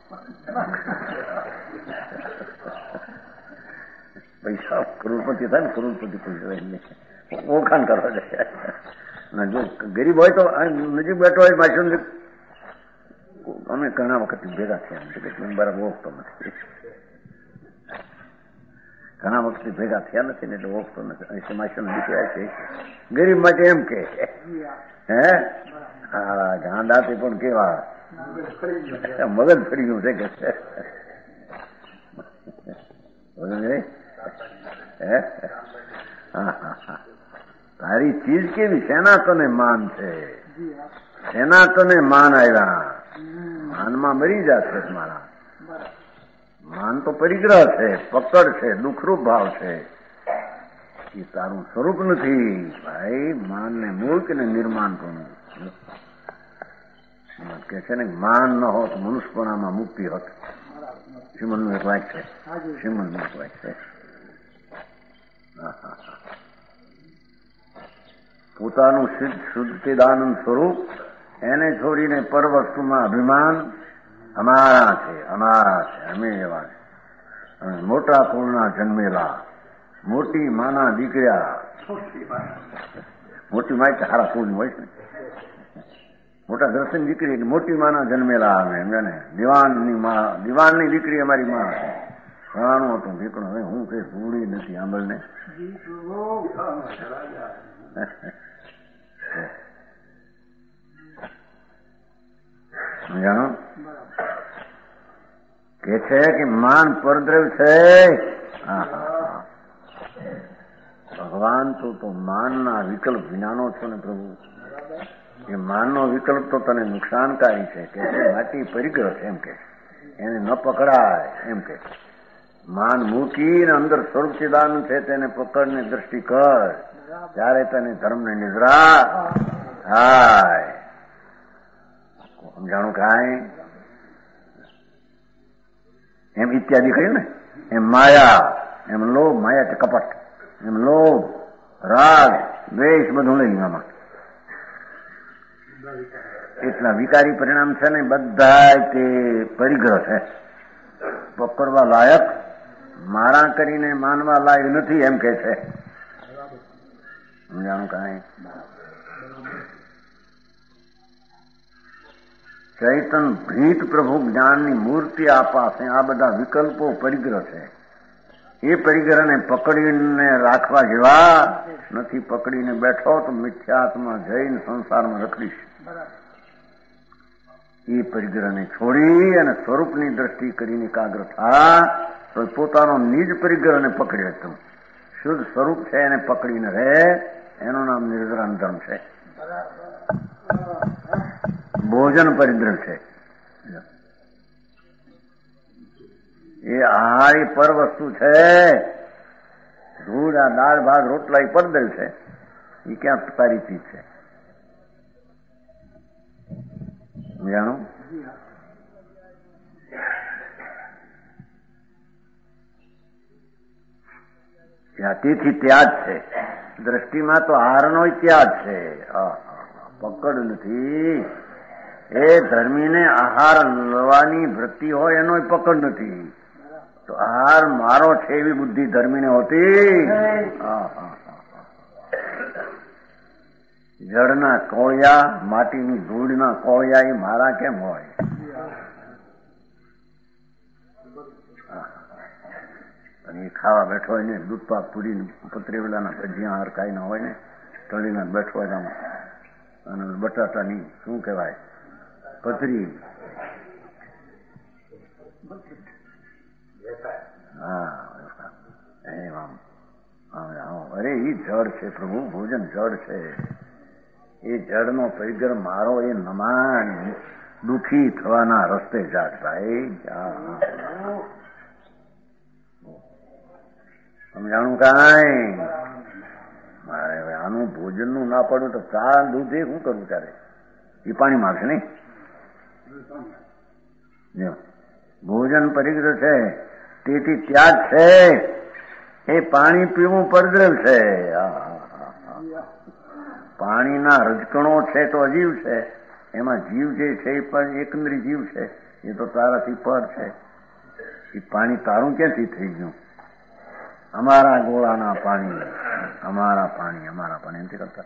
પૈસા કરોડપતિ થાય ને, કરોડપતિ ઓળખાણ કરવા જાય. જો ગરીબ હોય તો નજીક બેઠો હોય માસી, અમે ઘણા વખત ભેગા થયા બરાબર ઓળખતો નથી. ઘણા વખત ભેગા થયા નથી ને એટલે ઓળખતો નથી. માસી દીકરા છે ગરીબ માટે એમ કે હે હા ગાંડાથી પણ કેવા મગજ ફરી ગયું છે કે તારી ચીજ કેવી? શેના તને માન છે? શેના તને માન આવ્યા? માનમાં મરી જશે મારા. માન તો પરિગ્રહ છે, પકડ છે, દુઃખરૂપ ભાવ છે. એ તારું સ્વરૂપ નથી ભાઈ. માનને મૂળ કે નિર્માણ પણ કે છે ને, માન ન હોત મનુષ્યપણામાં મુક્તિ હોત. શ્રીમનનું એક વાક્ય છે. શ્રીમનનું એક વાક્ય છે. પોતાનું શુદ્ધિદાનંદ સ્વરૂપ એને છોડીને પર વસ્તુમાં અભિમાન અમારા છે, અમે એવા છે. મોટા કુળના જન્મેલા, મોટી માના દીકરા, મોટી માં હારા કુળની હોય છે. મોટા દર્શન દીકરી મોટી માના જન્મેલા અમે એમને દિવાનની દીકરી અમારી માં છે. ઘણાનું હતું દીકરો. હવે હું કઈ ભૂલી નથી આંબળને. જાણો કે છે કે માન પરદ્રવ છે. ભગવાન તો માનના વિકલ્પ વિનાનો છો ને પ્રભુ. એ માનનો વિકલ્પ તો તને નુકસાનકારી છે કે માટી પરિગ્રહ છે એમ કે એને ન પકડાય એમ કે. માન મૂકીને અંદર સ્વરૂપ સિદ્ધાંત છે તેને પકડને દ્રષ્ટિ કર, ત્યારે તને ધર્મને નિદ્રા થાય. સમજાણું કાંઈ? એમ ઇત્યાદિ કહ્યું ને, એમ માયા, એમ લોભ, માયા છે કપટ, એમ લોભ, રાગ, દ્વેષ બધું લઈ આમાં. એટલા વિકારી પરિણામ છે ને બધા તે પરિગ્રહ છે. પકડવા લાયક, મારા કરીને માનવા લાયક નથી એમ કે છે. સમજાણું કાંઈ? ચૈતન ભીત પ્રભુ જ્ઞાનની મૂર્તિ આપાશે. આ બધા વિકલ્પો પરિગ્રહ છે. એ પરિગ્રહને પકડીને રાખવા જેવા નથી. પકડીને બેઠો તો મિથ્યાત્મા જઈને સંસારમાં રખડીશ. એ પરિગ્રહને છોડી અને સ્વરૂપની દ્રષ્ટિ કરીને એકાગ્ર થા તો પોતાનો નિજ પરિગ્રહને પકડી લેતું. શુદ્ધ સ્વરૂપ છે એને પકડીને રહે, એનું નામ નિર્જરાન ધર્મ છે. ભોજન પરિગ્રહ છે. એ આહાર એ પર વસ્તુ છે. ધૂળ આ દાળ ભાત રોટલા એ પરદલ છે. એ ક્યાં તારી ચીજ છે? જાણો તેથી ત્યાગ છે. દ્રષ્ટિમાં તો આહારનો ત્યાગ છે. પકડ નથી. એ ધર્મીને આહાર લેવાની વૃત્તિ હોય એનો પકડ નથી. તો આહાર મારો છે એવી બુદ્ધિ ધર્મીને હોતી. જળના કોળિયા, માટીની ધૂળના કોળિયા એ મારા કેમ હોય? અને એ ખાવા બેઠો હોય ને દૂધ પાક પૂરી પતરેવલાના ભજીયા હરકાઈ ના હોય ને તળીને બેઠો હોય અને બટાટાની શું કહેવાય પતરી. અરે એ જળ છે પ્રભુ, ભોજન જળ છે. એ જળનો પરિગ્રહ મારો એ નમાન દુઃખી થવાના રસ્તે જાત ભાઈ. સમજાણું કાંઈ? મારે હવે આનું ભોજનનું ના પડ્યું તો ચા દૂધ એ શું કરવું ત્યારે? એ પાણી માગશે નહીં. ભોજન પરિગ્રહ છે તેથી ત્યાગ છે. એ પાણી પીવું પરદ્રવ છે. પાણીના રજકણો છે તો અજીવ છે. એમાં જીવ જે છે એ પણ એકંદરી જીવ છે. એ તો તારાથી પર છે. એ પાણી તારું ક્યાંથી થઈ ગયું? અમારા ગોળાના પાણી, અમારા પાણી નથી કરતા.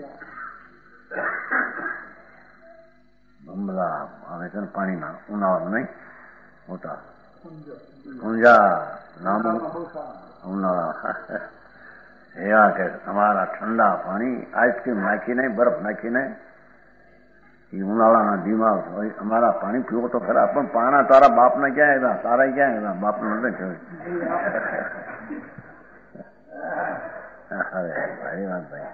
બમલા આવે છે ને પાણીના ઉનાળામાં નહીં હોતા. ઊંઝા નામ ઉનાળા એવા કે અમારા ઠંડા પાણી આઈસ્ક્રીમ નાખીને બરફ નાખીને એ ઉનાળાના દિમાગ હોય. અમારા પાણી પીવો તો ખરા, પણ પાણા તારા બાપને ક્યાં આવ્યા? તારા ક્યાં આવ્યા? બાપને નથી કહ્યું. હવે ભાઈ વાત ભાઈ,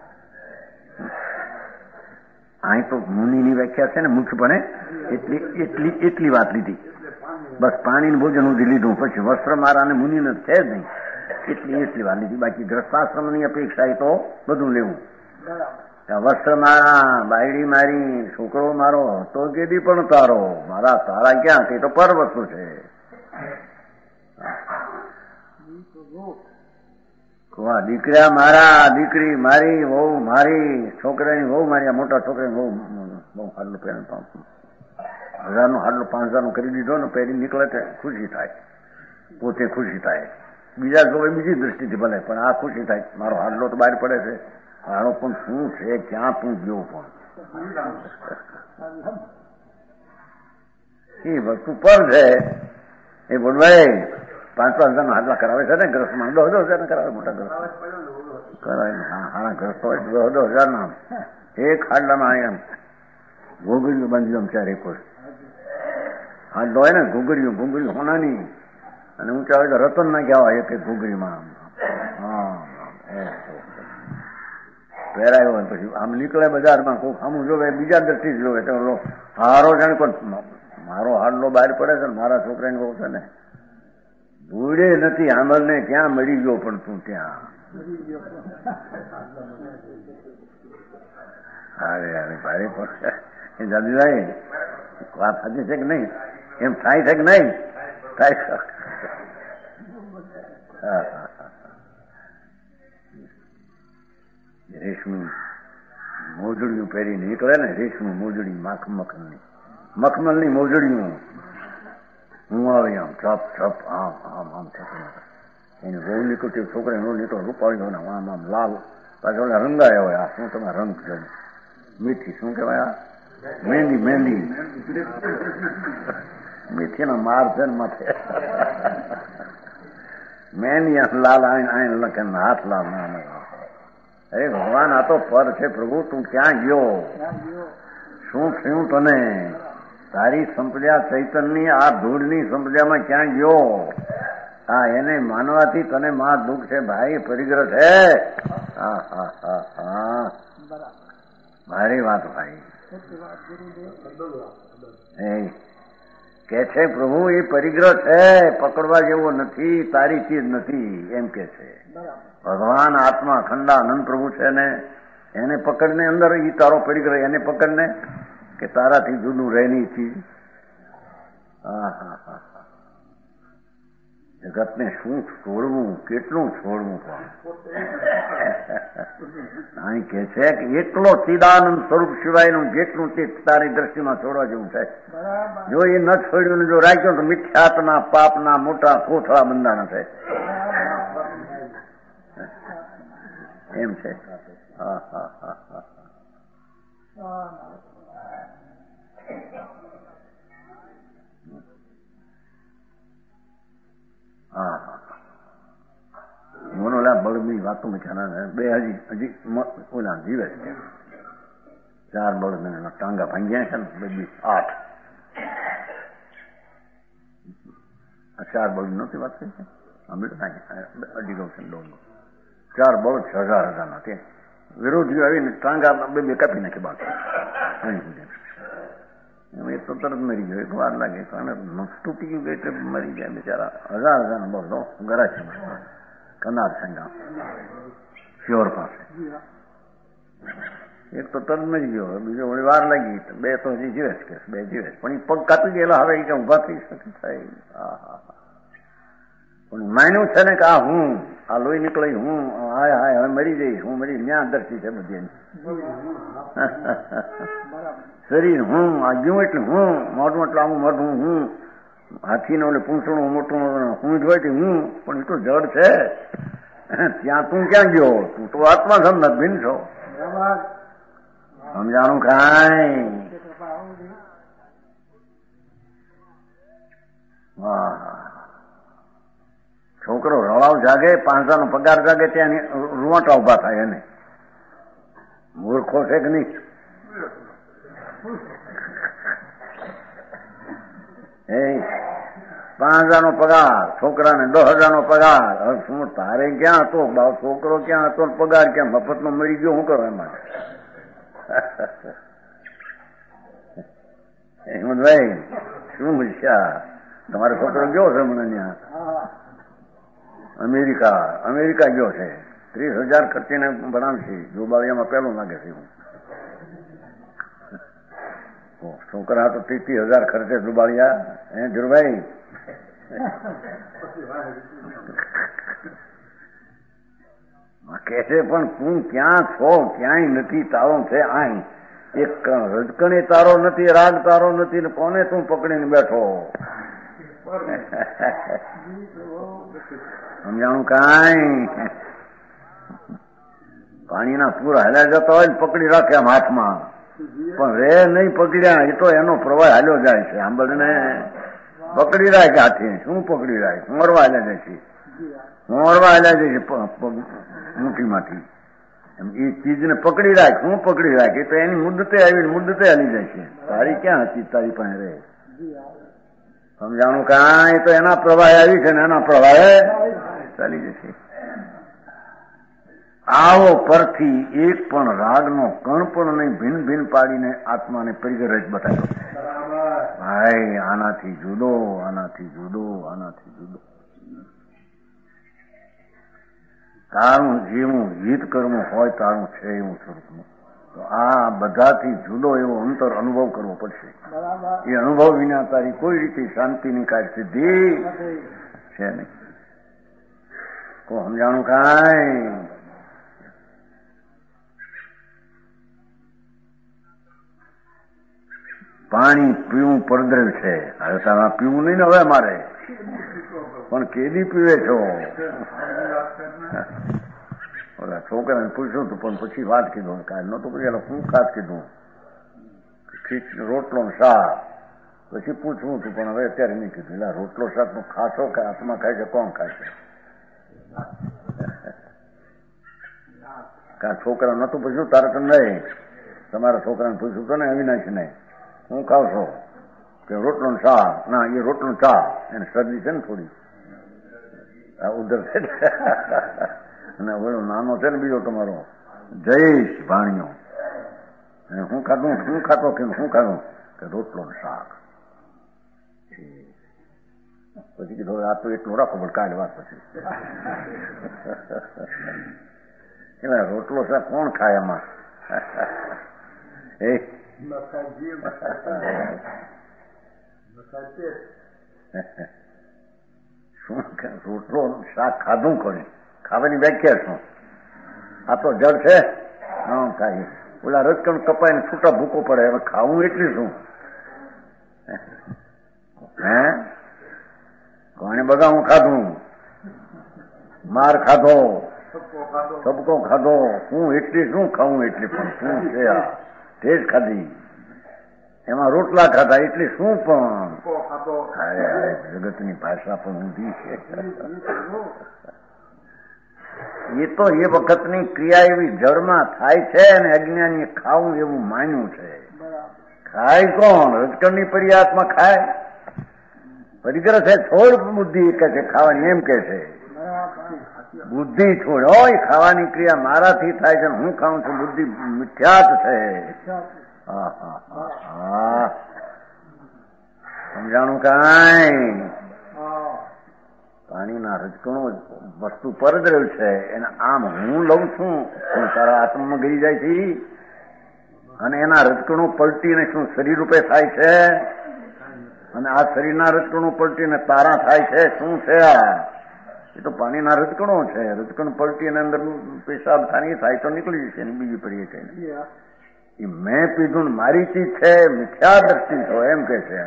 અહીં તો મુનિની વ્યાખ્યા છે ને મુખ્યપણે એટલી વાત લીધી. બસ પાણી ભોજન સુધી લીધું, પછી વસ્ત્ર મારા મુનિને છે જ નહીં એટલી વાત લીધી. બાકી ગ્રસ્તાશ્રમની અપેક્ષા એ તો બધું લેવું. વસ્ત્ર મારા, બાયડી મારી, છોકરો મારો તો કેદી પણ તારો, મારા તારા ક્યાં? તે તો પર વસ્તુ છે. દીકરા મારા, દીકરી મારી, વહુ મારી, છોકરાની વહુ મારી. આ મોટા છોકરાની વહુ હાડલું પહેરે 1000નું હાડલું 5000નું કરી દીધો ને પહેરી નીકળે તો ખુશી થાય. પોતે ખુશી થાય. બીજા જોવે બીજી દ્રષ્ટિથી ભલે, પણ આ ખુશી થાય મારો હાડલો તો બહાર પડે છે. હાડો પણ શું છે? ક્યાં તું ગયો? પણ એ વસ્તુ પર છે. એ બોલવાય 5,000 હાડલા કરાવે છે ને ગ્રસ્તમાં. 10,000 કરાવે મોટા ગ્રસ્ત કરાવે. હા ગ્રસ્ત હોય 10,000 ના એક હાડલામાં એમ ઘોઘડીઓ બાંધી દો ચારે કોઈ હાડલો હોય ને ઘોઘડીઓ હોનાની અને ઊંચા હોય તો રતન ના કહેવાય એક ઘોઘડીમાં. પહેરાયો હોય પછી આમ નીકળે બજારમાં, કોઈ આમ જોવે બીજા દ્રષ્ટિ જોવે તો હારો જાણે પણ મારો હાડલો બહાર પડે છે ને મારા છોકરાને બહુ છે ને ભૂડે નથી આંબલને ક્યાં મળી ગયો પણ તું ત્યાં. અરે ભારે પડશે એ દાદીભાઈ વાત સાચી છે કે નહીં? એમ થાય છે કે નહીં થાય? રેશમી મોજડીયું પહેરીને નીકળે ને, રેશમી મોજડી મખમલની મોજડીયું. હું આવી આમ છપ આમ થતું એને બહુ નીકળતી છોકરા નો નીકળો રૂપાળી ને આમ લાલ પાછળ રંગાયા હોય. આ શું તમે રંગ છે? મીઠી શું કહેવાય? આ મહેંદી મીઠીના માર છે ને માથે મહેંદી લાલ આઈન લખે હાથ લાલ. અરે ભગવાન આ તો પર છે પ્રભુ. તું ક્યાં ગયો? શું થયું તને? તારી સંપ્રદાય ચૈતનની આ ધૂળની સંપ્રદાયમાં ક્યાં ગયો? હા એને માનવાથી તને માં દુઃખ છે ભાઈ, પરિગ્રહ છે. મારી વાત ભાઈ કે છે પ્રભુ એ પરિગ્રહ છે, પકડવા જેવો નથી, તારી ચીજ નથી એમ કે છે. ભગવાન આત્મા ખંડાનંદ પ્રભુ છે ને, એને પકડને અંદર ઈ તારો પરિગ્રહ, એને પકડને કે તારાથી જુદું રહેની ચીજ. હા હા હા હા. જગતને શું છોડવું, કેટલું છોડવું પણ. અહીં કે છે કે એકલો ચિદાનંદ સ્વરૂપ સિવાયનું જેટલું તે તારી દ્રષ્ટિમાં છોડવા જેવું છે. જો એ ન છોડ્યું ને જો રાખ્યો તો મિથ્યાત્મના પાપના મોટા કોથળા બંધાણા છે એમ છે. હા હા હા હા. હા હા. ઓલા બળદની વાતો મેં બે હજી ઓલા જીવે છે. 4 બળદ ટાંગા ભાંગ્યા છે ને, બધી 8. આ 4 બળદ નથી વાત કરી છે. અઢી ગૌ છે, 4 બળદ 1000 ના. તે વિરોધીઓ આવીને ટાંગા બે કાપી નાખી બાકી. એ તો તરત મરી ગયો, એક વાર લાગે તો નસ તૂટી ગયું એટલે મરી ગયા બિચારા. 1000 ના બળદો ગરાસીમાં કનાર સંગા શ્યોર પાસે. એક તો તરત મરી ગયો, બીજો વળી વાર લાગી, 2 તો હજી જીવે છે, 2 જીવે છે. પણ એ પગ કાપી ગયેલા, હવે એ ઉભા થઈ શકે થાય. હા હા હા. પણ માન્યું છે ને કે આ હું, આ લોહી નીકળી હું, હાય હાય હવે મરી જઈશ, હું મરી. ન્યા દર્શી છે બધી. શરીર હું, આ ગયું એટલે હું, મોઢું એટલે આવું મોઢું હું, હાથીને ઓલે પૂંછડું મોટું હું જ હોય હું, પણ એ તો જડ છે. ત્યાં તું ક્યાં ગયો? તું તો આત્મા છો, નભિન છો. સમજાણું કાંઈ? છોકરો રવાવ જાગે, 500 નો પગાર જાગે, ત્યાં રૂવાટા ઉભા થાય. એને મૂર્ખો છે કે નહીં? એ 5000 નો પગાર, છોકરાને 10,000 નો પગાર. હવે શું તારે ક્યાં હતો? છોકરો ક્યાં હતો? પગાર ક્યાં? મફતનો મરી ગયો, શું કરો એમાં? હેમંતભાઈ શું હોશિયાર, તમારો છોકરો ગયો છે મને ત્યાં અમેરિકા ગયો છે. 30,000 ખર્ચીને ભણાવશે. જોબાળિયામાં પહેલો લાગે છે. છોકરા તો 30,000 ખર્ચે જોબાળિયા. હે ધીરુભાઈ? કે છે પણ તું ક્યાં છો? ક્યાંય નથી, તારો છે આય. એક રજકણી તારો નથી, રાગ તારો નથી, ને કોને તું પકડીને બેઠો? સમજાણું કાંઈ? પાણીના પૂર હાલ્યા જતા હોય ને પકડી રાખે આમ હાથમાં, પણ રે નહીં પકડ્યા. એ તો એનો પ્રવાહ હાલ્યો જાય છે. આંબળને પકડી રાખે હાથી. શું પકડી રાખે? મોરવા હાલ્યા જાય છે, મોરવા હાલ્યા જાય છે મુઠ્ઠીમાંથી. એમ એ ચીજને પકડી રાખ. શું પકડી રાખે? તો એની મુદ્દતે આવીને મુદ્દતે હાલી જાય છે. તારી ક્યાં હતી? તારી પાસે રહે. સમજાણું કાંઈ? તો એના પ્રવાહે આવી છે ને એના પ્રવાહે ચાલી જશે. આવો પરથી એક પણ રાગનો કણ પણ નહીં ભિન્ન ભિન્ન પાડીને આત્માને પરિગ્રહ બતાવ્યો. ભાઈ આનાથી જુદો, આનાથી જુદો, આનાથી જુદો. તારું જેવું હિત કર્મ હોય તારું છે એવું સ્વરૂપનું. તો આ બધાથી જુદો એવો અંતર અનુભવ કરવો પડશે. એ અનુભવ વિના તારી કોઈ રીતે શાંતિની કાંઈ સિદ્ધિ છે નહીં. તો સમજાણું કાંઈ? પાણી પીવું પડદ્રેવ છે. હવે તારા પીવું નહીં ને હવે મારે, પણ કેદી પીવે છો? ઓલા છોકરાને પૂછ્યું હતું પણ પછી વાત કીધું. કાંઈ નહોતું પૂછેલો. શું ખાસ કીધું? રોટલો ને શાક. પછી પૂછવું હતું પણ હવે અત્યારે નહીં કીધું. એટલે રોટલો શાક નો ખાશો કે આત્મા ખાય છે? કોણ ખાય છે? કા છોકરા નતું પૂછ્યું? તારે તો નહીં, તમારા છોકરાને પૂછ્યું તો ને અવિનાશ ને, હું ખાવ છો? કે રોટલો ને શાક. ના, એ રોટલો ચા. એને શરદી છે ને થોડી, આ ઉધર છે. અને ઓલો નાનો છે ને બીજો તમારો જયેશ ભાણિયો, હું ખાધું? શું ખાતો? કે શું ખાધું? કે રોટલો ને શાક. પછી કીધું આ તો એટલું રાખો પણ કાઢ વાત પછી એટલે રોટલો શાક કોણ ખાય એમાં? શું રોટલો શાક ખાધું કોને? ખાવાની વ્યાખ્યા શું? આ તો જળ છે ન ખાય. ઓલા રજકણ કપાઈને છૂટા ભૂકો પડે, હવે ખાવું એટલી શું? હે કોને બગાવું ખાધું, માર ખાધો, સબકો ખાધો, હું એટલી શું ખાવું? એટલી પણ શું છે? આ તેજ ખાધી, એમાં રોટલા ખાધા એટલી શું? પણ જગતની ભાષા પણ ઊંધી છે. એ તો એ વખતની ક્રિયા એવી જળમાં થાય છે અને અજ્ઞાની ખાવું એવું માન્યું છે. ખાય કોણ? રજકણની પર્યાતમાં ખાય. પરિગ્રહ છે છોડ બુદ્ધિ કે છે ખાવાની, એમ કે છે બુદ્ધિ છોડ હોય. ખાવાની ક્રિયા મારાથી થાય છે, હું ખાઉં છું, બુદ્ધિ મિથ્યાત છે. સમજાણું કાંઈ? પાણીના રજકણો વસ્તુ પરદ્રવ છે, એને આમ હું લઉં છું, હું તારા આત્મામાં ગઈ જાય છે, અને એના રજકણો પલટીને શું શરીર રૂપે થાય છે, અને આ શરીરના રજકણો પલટીને તારા થાય છે. શું છે આ? એ તો પાણીના રજકણો છે. રજકણ પલટીને અંદર પેશાબ થાય થાય તો નીકળી જશે, બીજી પડીએ છે. એ મેં પીધું ને મારી ચીજ છે, મિથ્યા દ્રષ્ટિ છો, એમ કે છે.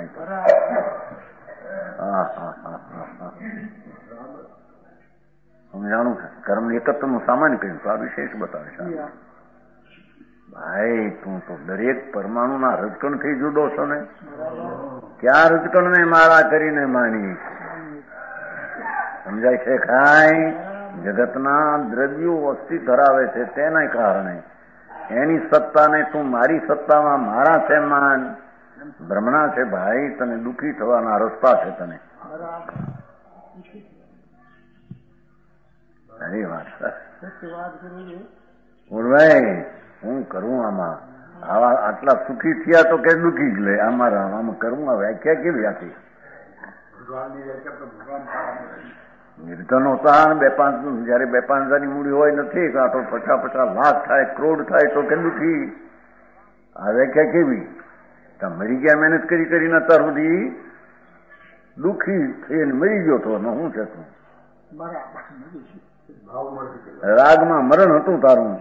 સમજાણું? કર્મ એકત્વનું સામાન્ય કહ્યું તો આ વિશેષ બતાવે છે. ભાઈ તું તો દરેક પરમાણુના રજકણથી જુદો છો ને. ક્યાં રજકણને મારા કરીને માની? સમજાય છે કાંઈ? જગતના દ્રવ્યો અસ્થિ ધરાવે છે, તેના કારણે એની સત્તાને તું મારી સત્તામાં મારા છે માન. ભ્રમણા છે ભાઈ, તને દુઃખી થવાના રસ્તા છે. તને અરે વાત ભાઈ હું કરું આમાં? આવા આટલા સુખી થયા તો કે દુઃખી જ લે. આમાં કરવું આ વ્યાખ્યા કેવી હતી? નિર્ધનો હતા, જયારે 2-5 હજારની મૂડી હોય નથી, આ તો 50-50 લાખ થાય, કરોડ થાય તો કે દુઃખી. આ વ્યાખ્યા કેવી? મરી ગયા મહેનત કરી કરીને અત્યાર સુધી દુઃખી થઈને મરી ગયો તો હું છે તું? રાગમાં મરણ હતું તારું.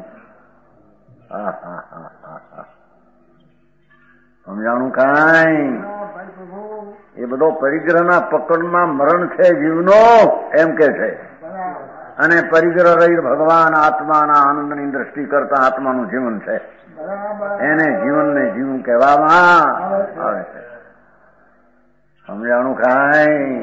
સમજાણું કાંઈ? એ બધો પરિગ્રહના પકડમાં મરણ છે જીવનો, એમ કે છે. અને પરિગ્રહ રહી ભગવાન આત્માના આનંદની દ્રષ્ટિ કરતા આત્માનું જીવન છે. એને જીવનને જીવન કહેવામાં આવે છે. સમજાણું કાંઈ?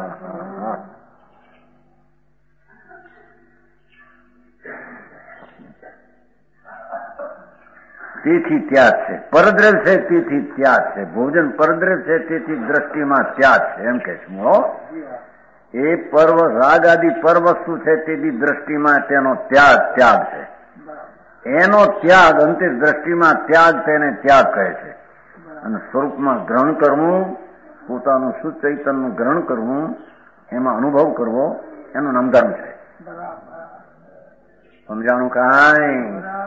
તેથી ત્યાગ છે. પરદ્રવ છે તેથી ત્યાગ છે. ભોજન પરદ્રવ છે તેથી દ્રષ્ટિમાં ત્યાગ છે, એમ કે છે. એ પર્વ રાગ આદિ પર વસ્તુ છે તેથી દ્રષ્ટિમાં તેનો ત્યાગ છે. એનો ત્યાગ અંતિમ દ્રષ્ટિમાં ત્યાગ, તેને ત્યાગ કહે છે. અને સ્વરૂપમાં ગ્રહણ કરવું, પોતાનું શુદ્ધ ચૈતન્યનું ગ્રહણ કરવું, એમાં અનુભવ કરવો, એનું નામ ધર્મ છે. સમજાણું કાંઈ?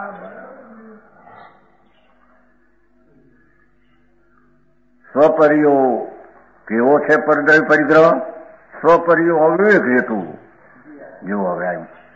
સ્વપરિયો કેવો છે? પરિગ્રહ સ્વપરિયો અવિવેક હેતુ. જો હવે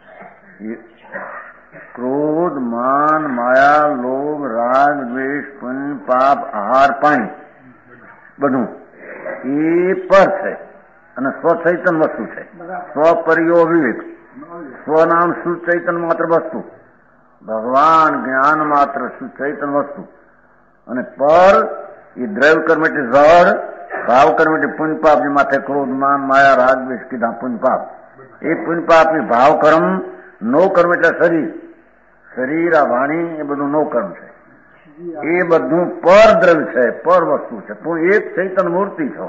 ક્રોધ, માન, માયા, લોભ, રાગ, દ્વેષ, પુણ્ય, પાપ, આહાર, પાણી બધું એ પર છે અને સ્વચૈતન વસ્તુ છે. સ્વપરિયો વિવેક, સ્વનામ સુચૈતન માત્ર વસ્તુ, ભગવાન જ્ઞાન માત્ર સુચૈતન વસ્તુ, અને પર એ દ્રવ્ય કર્મ એટલે જળ, ભાવ કર્મ એટલે પુણ્ય પાપ. જે માથે ક્રોધ, માન, માયા, રાગ, દ્વેષ કીધા પુણ્ય પાપ. એ પુણ્ય પાપ ની ભાવ કર્મ, નો કર્મ એટલે શરીર આ વાણી, એ બધું નો કર્મ છે. એ બધું પર દ્રવ્ય છે, પર વસ્તુ છે. તું એક ચૈતન મૂર્તિ છો.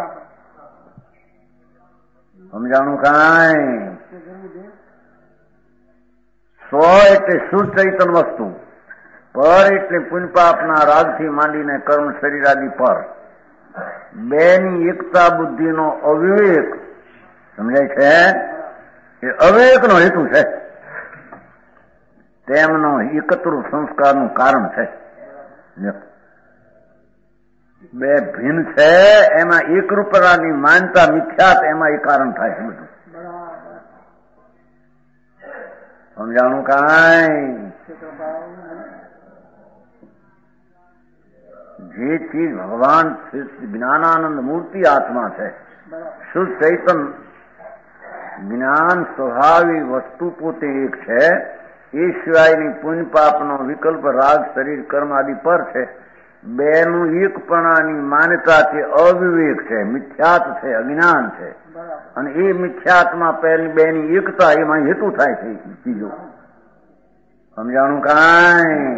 સમજાણું કાંઈ? સ્વ એટલે શુદ્ધ ચૈતન વસ્તુ, પર એટલે પુણ્ય પાપના રાગથી માંડીને કર્મ શરીર આદિ પર. બેની એકતા બુદ્ધિનો અવિવેક સમજાય છે, એ અવિવેકનો હેતુ છે, તેમનો એકત્ર સંસ્કારનું કારણ છે. બે ભિન્ન છે એમાં એકરૂપતાની માનતા મિથ્યાત, એમાં એ કારણ થાય છે બધું. સમજાણું કાંઈ? જે ચીજ ભગવાન જ્ઞાનાનંદ મૂર્તિ આત્મા છે, શુદ્ધ ચૈતન જ્ઞાન સ્વભાવી વસ્તુ પોતે એક છે, એ સિવાયની પુણ્ય પાપનો વિકલ્પ રાગ શરીર કર્મ આદિ પર છે. બેનું એકપણાની માન્યતા છે, અવિવેક છે, મિથ્યાત છે, અજ્ઞાન છે, અને એ મિથ્યાત્મા પહેલી બેની એકતા એમાં હેતુ થાય છે ચીજો. સમજાણું કાંઈ?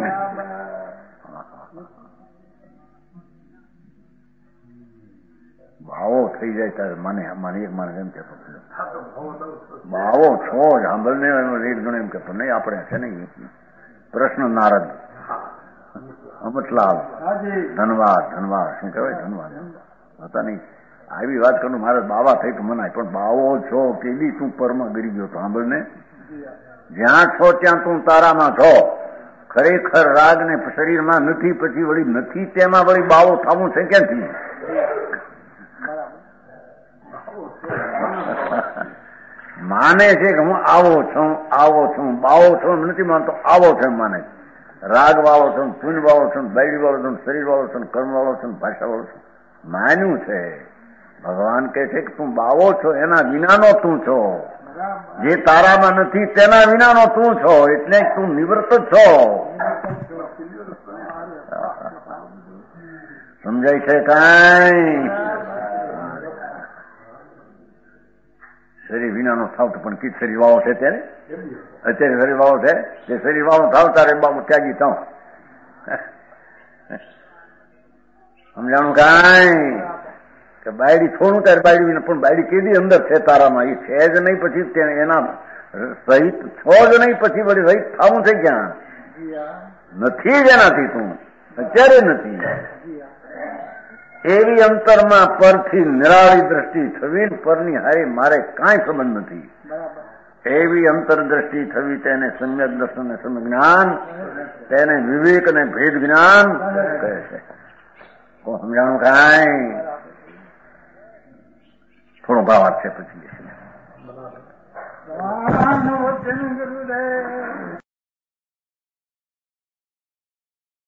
ભાવો થઈ જાય ત્યારે મને એમ કહેતો ભાવો છો જ સાંભળને એક જણ એમ કહેતો નહીં આપણે છે નહીં પ્રશ્ન નારદ અમતલાલ ધનવાદ શું કહેવાય ધનવાદ હતા નહીં આવી વાત કરું મારે બાવા થઈ તો મનાય, પણ બાવો છો કેદી તું પરમાં ગરી ગયો તો સાંભળને, જ્યાં છો ત્યાં તું તારામાં છો, ખરેખર રાગ ને શરીરમાં નથી, પછી વળી નથી તેમાં વળી બાવો થવું છે ક્યાંથી? માને છે કે હું આવો છું બાવો છું, નથી માનતો આવો છું માને. રાગ વાળો છું, પુન વાળો છું, બૈરી વાળો છું, શરીર વાળો છું, કર્મ વાળો છું, ભાષા વાળો છું, માન્યું છે. ભગવાન કહે છે કે તું બાવો છો એના વિનાનો તું છો, જે તારામાં નથી તેના વિનાનો તું છો, એટલે તું નિવૃત્ત છો. સમજાય છે કાંઈ? શરીર વિનાનો થાવ તો પણ કીટ શરીર વાળો છે ત્યારે, અત્યારે શરીર વાળો છે, જે શરીર વાળો થાવ તારે બાબુ ત્યાગી થાવ. સમજાણું કાંઈ? કે બાયડી થોડું ત્યારે બાયડી વિના, પણ બાયડી કેદી અંદર છે તારામાં, એ છે જ નહીં, પછી એના સહિત છો જ નહીં, પછી વળી રહિત થાવું છે ક્યાં? નથી જ એનાથી તું અત્યારે નથી. એવી અંતરમાં પરથી નિરાળી દ્રષ્ટિ થવી, પરની હારે મારે કાંઈ સંબંધ નથી, એવી અંતરદ્રષ્ટિ થવી, તેને સમ્યક દર્શન ને સમ્યક જ્ઞાન, તેને વિવેક અને ભેદ જ્ઞાન કહે છે. સમજાણું કાંઈ? થોડો ભાવાર્થ છે પછી